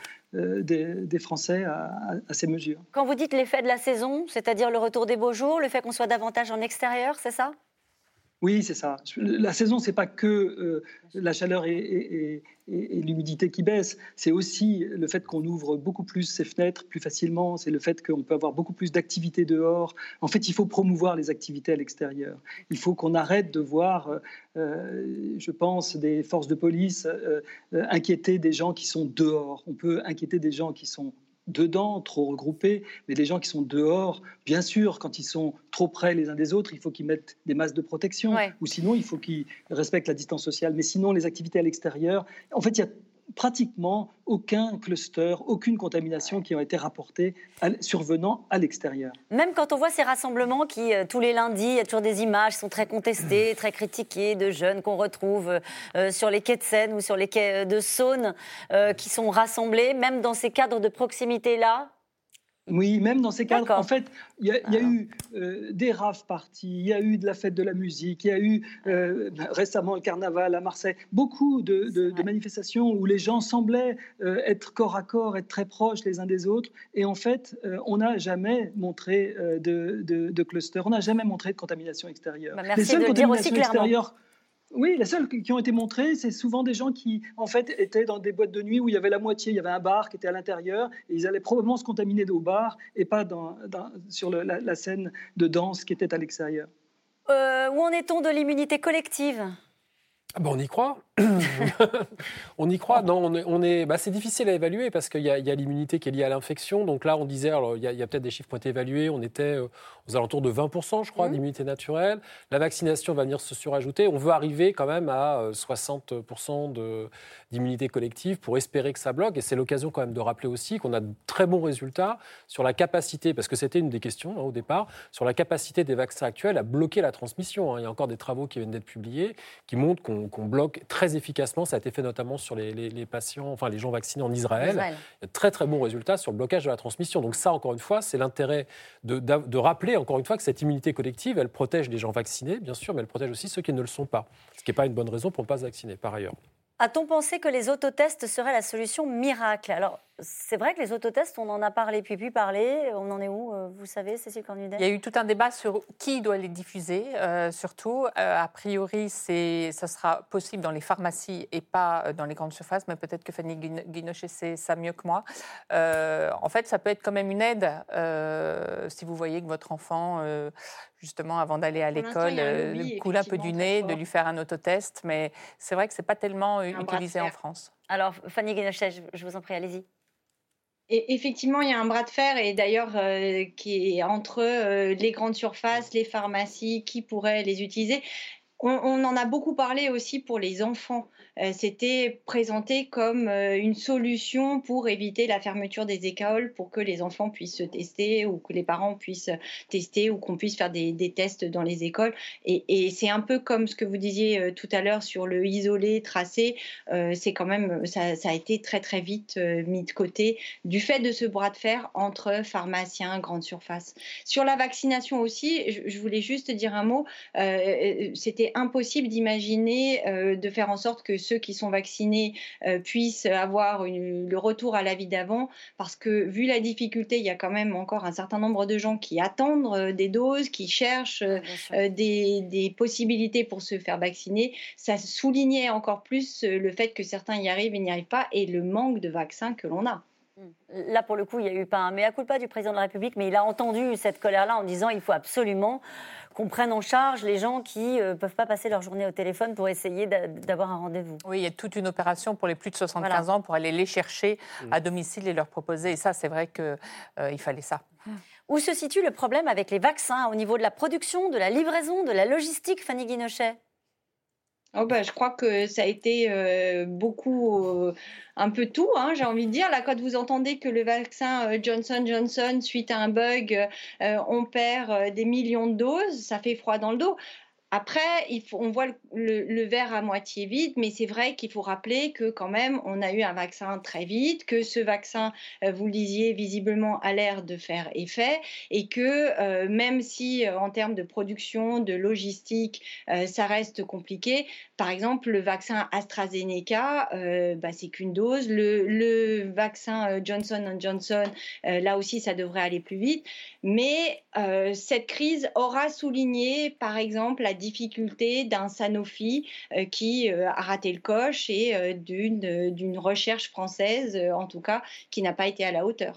des Français à ces mesures. Quand vous dites l'effet de la saison, c'est-à-dire le retour des beaux jours, le fait qu'on soit davantage en extérieur, c'est ça ? Oui, c'est ça. La saison, ce n'est pas que la chaleur et l'humidité qui baissent, c'est aussi le fait qu'on ouvre beaucoup plus ses fenêtres plus facilement, c'est le fait qu'on peut avoir beaucoup plus d'activités dehors. En fait, il faut promouvoir les activités à l'extérieur. Il faut qu'on arrête de voir, je pense, des forces de police inquiéter des gens qui sont dehors. On peut inquiéter des gens qui sont dedans, trop regroupés, mais les gens qui sont dehors, bien sûr, quand ils sont trop près les uns des autres, il faut qu'ils mettent des masques de protection, ou sinon il faut qu'ils respectent la distance sociale. Mais sinon, les activités à l'extérieur, en fait, il y a pratiquement aucun cluster, aucune contamination qui ont été rapportées survenant à l'extérieur. Même quand on voit ces rassemblements qui, tous les lundis, il y a toujours des images, sont très contestées, très critiquées, de jeunes qu'on retrouve sur les quais de Seine ou sur les quais de Saône, qui sont rassemblés, même dans ces cadres de proximité-là. Oui, même dans ces cadres, en fait, il y a eu des rave parties, il y a eu de la fête de la musique, il y a eu récemment le carnaval à Marseille, beaucoup de manifestations où les gens semblaient être corps à corps, être très proches les uns des autres, et en fait, on n'a jamais montré de cluster, on n'a jamais montré de contamination extérieure. Merci de le dire aussi clairement. Oui, les seuls qui ont été montrés, c'est souvent des gens qui, en fait, étaient dans des boîtes de nuit où il y avait la moitié, il y avait un bar qui était à l'intérieur, et ils allaient probablement se contaminer au bar et pas sur la scène de danse qui était à l'extérieur. Où en est-on de l'immunité collective ? On y croit. On y croit. Non, c'est difficile à évaluer parce qu'il y a l'immunité qui est liée à l'infection. Donc là, on disait, alors il y a peut-être des chiffres qui ont été évalués. On était aux alentours de 20%, je crois, d'immunité naturelle. La vaccination va venir se surajouter. On veut arriver quand même à 60% d'immunité collective pour espérer que ça bloque. Et c'est l'occasion quand même de rappeler aussi qu'on a de très bons résultats sur la capacité, parce que c'était une des questions au départ, sur la capacité des vaccins actuels à bloquer la transmission. Il y a encore des travaux qui viennent d'être publiés qui montrent qu'on bloque très efficacement. Ça a été fait notamment sur les patients, enfin les gens vaccinés en Israël. Il y a de très très bons résultats sur le blocage de la transmission. Donc ça, encore une fois, c'est l'intérêt de rappeler encore une fois que cette immunité collective, elle protège les gens vaccinés, bien sûr, mais elle protège aussi ceux qui ne le sont pas. Ce qui n'est pas une bonne raison pour ne pas se vacciner, par ailleurs. A-t-on pensé que les autotests seraient la solution miracle ? Alors, c'est vrai que les autotests, on en a parlé, puis parlé. On en est où, vous savez, Cécile Cornudet ? Il y a eu tout un débat sur qui doit les diffuser, surtout. A priori, ça sera possible dans les pharmacies et pas dans les grandes surfaces, mais peut-être que Fanny Guinochet sait ça mieux que moi. En fait, ça peut être quand même une aide si vous voyez que votre enfant, justement, avant d'aller à l'école, coule un peu du nez, de lui faire un autotest. Mais c'est vrai que ce n'est pas tellement utilisé en France. Alors, Fanny Guinochet, je vous en prie, allez-y. Et effectivement, il y a un bras de fer, et d'ailleurs qui est entre les grandes surfaces, les pharmacies, qui pourraient les utiliser. On en a beaucoup parlé aussi pour les enfants. C'était présenté comme une solution pour éviter la fermeture des écoles, pour que les enfants puissent se tester ou que les parents puissent tester ou qu'on puisse faire des tests dans les écoles. Et c'est un peu comme ce que vous disiez tout à l'heure sur le isolé, tracé. C'est quand même, ça a été très très vite mis de côté du fait de ce bras de fer entre pharmaciens, grandes surfaces. Sur la vaccination aussi, je voulais juste dire un mot. C'était impossible d'imaginer de faire en sorte que ceux qui sont vaccinés puissent avoir le retour à la vie d'avant, parce que vu la difficulté, il y a quand même encore un certain nombre de gens qui attendent des doses, qui cherchent des possibilités pour se faire vacciner. Ça soulignait encore plus le fait que certains y arrivent et n'y arrivent pas, et le manque de vaccins que l'on a. Là, pour le coup, il n'y a eu pas un mea culpa du président de la République, mais il a entendu cette colère-là en disant qu'il faut absolument qu'on prenne en charge les gens qui ne peuvent pas passer leur journée au téléphone pour essayer d'avoir un rendez-vous. Oui, il y a toute une opération pour les plus de 75 ans pour aller les chercher à domicile et leur proposer. Et ça, c'est vrai qu'il fallait ça. Où se situe le problème avec les vaccins au niveau de la production, de la livraison, de la logistique, Fanny Guinochet ? Je crois que ça a été beaucoup, un peu tout, j'ai envie de dire. Là, quand vous entendez que le vaccin Johnson & Johnson, suite à un bug, on perd des millions de doses, ça fait froid dans le dos. Après, on voit le verre à moitié vide, mais c'est vrai qu'il faut rappeler que quand même, on a eu un vaccin très vite, que ce vaccin, vous le disiez, visiblement a l'air de faire effet, et que même si en termes de production, de logistique, ça reste compliqué, par exemple, le vaccin AstraZeneca, c'est qu'une dose. Le vaccin Johnson & Johnson, là aussi, ça devrait aller plus vite. Mais cette crise aura souligné, par exemple, la difficulté d'un Sanofi qui a raté le coche et d'une recherche française, en tout cas, qui n'a pas été à la hauteur.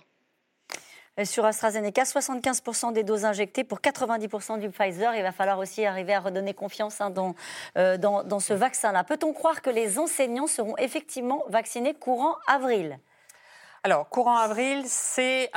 Sur AstraZeneca, 75% des doses injectées pour 90% du Pfizer. Il va falloir aussi arriver à redonner confiance dans ce vaccin-là. Peut-on croire que les enseignants seront effectivement vaccinés courant avril ? Alors, courant avril, c'est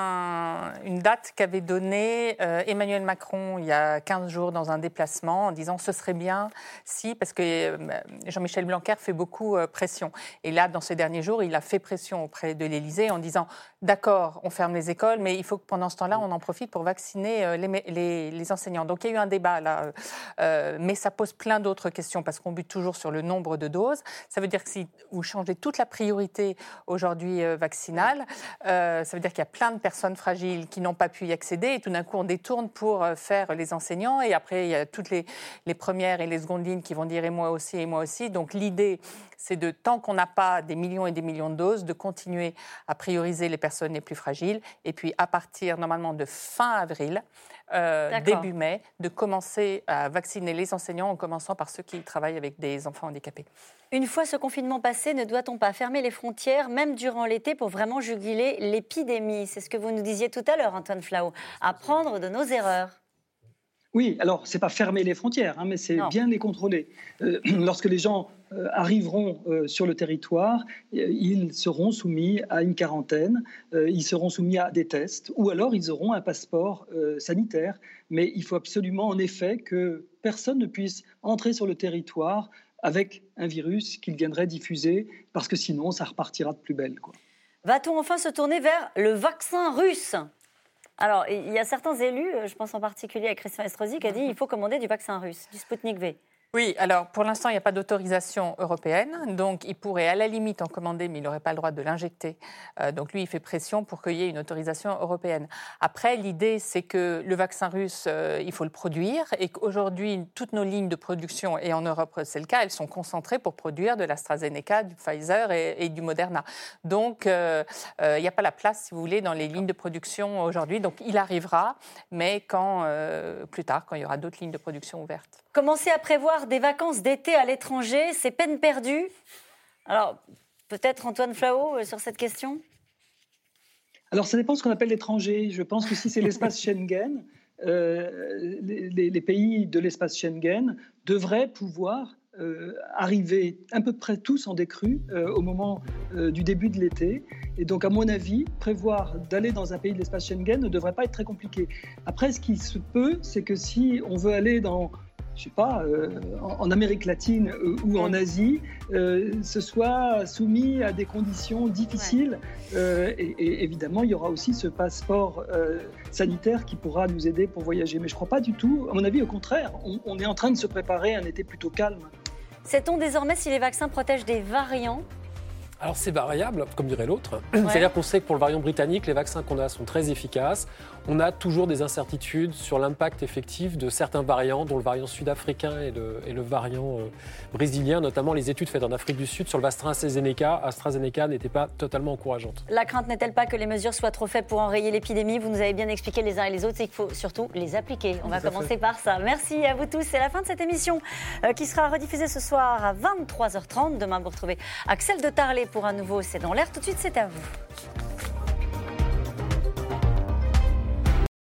une date qu'avait donnée Emmanuel Macron il y a 15 jours dans un déplacement en disant ce serait bien si, parce que Jean-Michel Blanquer fait beaucoup pression. Et là, dans ces derniers jours, il a fait pression auprès de l'Élysée en disant d'accord, on ferme les écoles, mais il faut que pendant ce temps-là, on en profite pour vacciner les enseignants. Donc, il y a eu un débat là, mais ça pose plein d'autres questions parce qu'on bute toujours sur le nombre de doses. Ça veut dire que si vous changez toute la priorité aujourd'hui vaccinale, ça veut dire qu'il y a plein de personnes fragiles qui n'ont pas pu y accéder et tout d'un coup on détourne pour faire les enseignants et après il y a toutes les premières et les secondes lignes qui vont dire et moi aussi. Donc l'idée c'est de, tant qu'on n'a pas des millions et des millions de doses, de continuer à prioriser les personnes les plus fragiles et puis à partir normalement de fin avril, début mai, de commencer à vacciner les enseignants en commençant par ceux qui travaillent avec des enfants handicapés. Une fois ce confinement passé, ne doit-on pas fermer les frontières, même durant l'été, pour vraiment juguler l'épidémie ? C'est ce que vous nous disiez tout à l'heure, Antoine Flahault. Apprendre de nos erreurs. Oui, alors c'est pas fermer les frontières, mais c'est bien les contrôler. Lorsque les gens arriveront sur le territoire, ils seront soumis à une quarantaine, ils seront soumis à des tests, ou alors ils auront un passeport sanitaire. Mais il faut absolument, en effet, que personne ne puisse entrer sur le territoire avec un virus qu'il viendrait diffuser, parce que sinon, ça repartira de plus belle, quoi. Va-t-on enfin se tourner vers le vaccin russe ? Alors, il y a certains élus, je pense en particulier à Christian Estrosi, qui a dit qu'il faut commander du vaccin russe, du Sputnik V. Oui, alors pour l'instant, il n'y a pas d'autorisation européenne, donc il pourrait à la limite en commander, mais il n'aurait pas le droit de l'injecter. Donc lui, il fait pression pour qu'il y ait une autorisation européenne. Après, l'idée, c'est que le vaccin russe, il faut le produire, et qu'aujourd'hui, toutes nos lignes de production, et en Europe, c'est le cas, elles sont concentrées pour produire de l'AstraZeneca, du Pfizer et du Moderna. Donc, il n'y a pas la place, si vous voulez, dans les lignes de production aujourd'hui. Donc il arrivera, mais plus tard, quand il y aura d'autres lignes de production ouvertes. Commencer à prévoir des vacances d'été à l'étranger, c'est peine perdue. Alors, peut-être Antoine Flahault sur cette question ? Alors, ça dépend de ce qu'on appelle l'étranger. Je pense que si c'est l'espace Schengen, les pays de l'espace Schengen devraient pouvoir arriver à peu près tous en décrue au moment du début de l'été. Et donc, à mon avis, prévoir d'aller dans un pays de l'espace Schengen ne devrait pas être très compliqué. Après, ce qui se peut, c'est que si on veut aller dans... je ne sais pas, en Amérique latine ou en Asie, ce soit soumis à des conditions difficiles. Et évidemment, il y aura aussi ce passeport sanitaire qui pourra nous aider pour voyager. Mais je ne crois pas du tout. À mon avis, au contraire, on est en train de se préparer à un été plutôt calme. Sait-on désormais si les vaccins protègent des variants ? Alors c'est variable, comme dirait l'autre. C'est-à-dire qu'on sait que pour le variant britannique, les vaccins qu'on a sont très efficaces. On a toujours des incertitudes sur l'impact effectif de certains variants, dont le variant sud-africain et le variant brésilien, notamment les études faites en Afrique du Sud sur le vaccin AstraZeneca n'étaient pas totalement encourageantes. La crainte n'est-elle pas que les mesures soient trop faibles pour enrayer l'épidémie ? Vous nous avez bien expliqué les uns et les autres, c'est qu'il faut surtout les appliquer. On va commencer par ça. Merci à vous tous. C'est la fin de cette émission qui sera rediffusée ce soir à 23h30. Demain, vous retrouvez Axel de Tarlet pour un nouveau C'est dans l'air. Tout de suite, c'est à vous.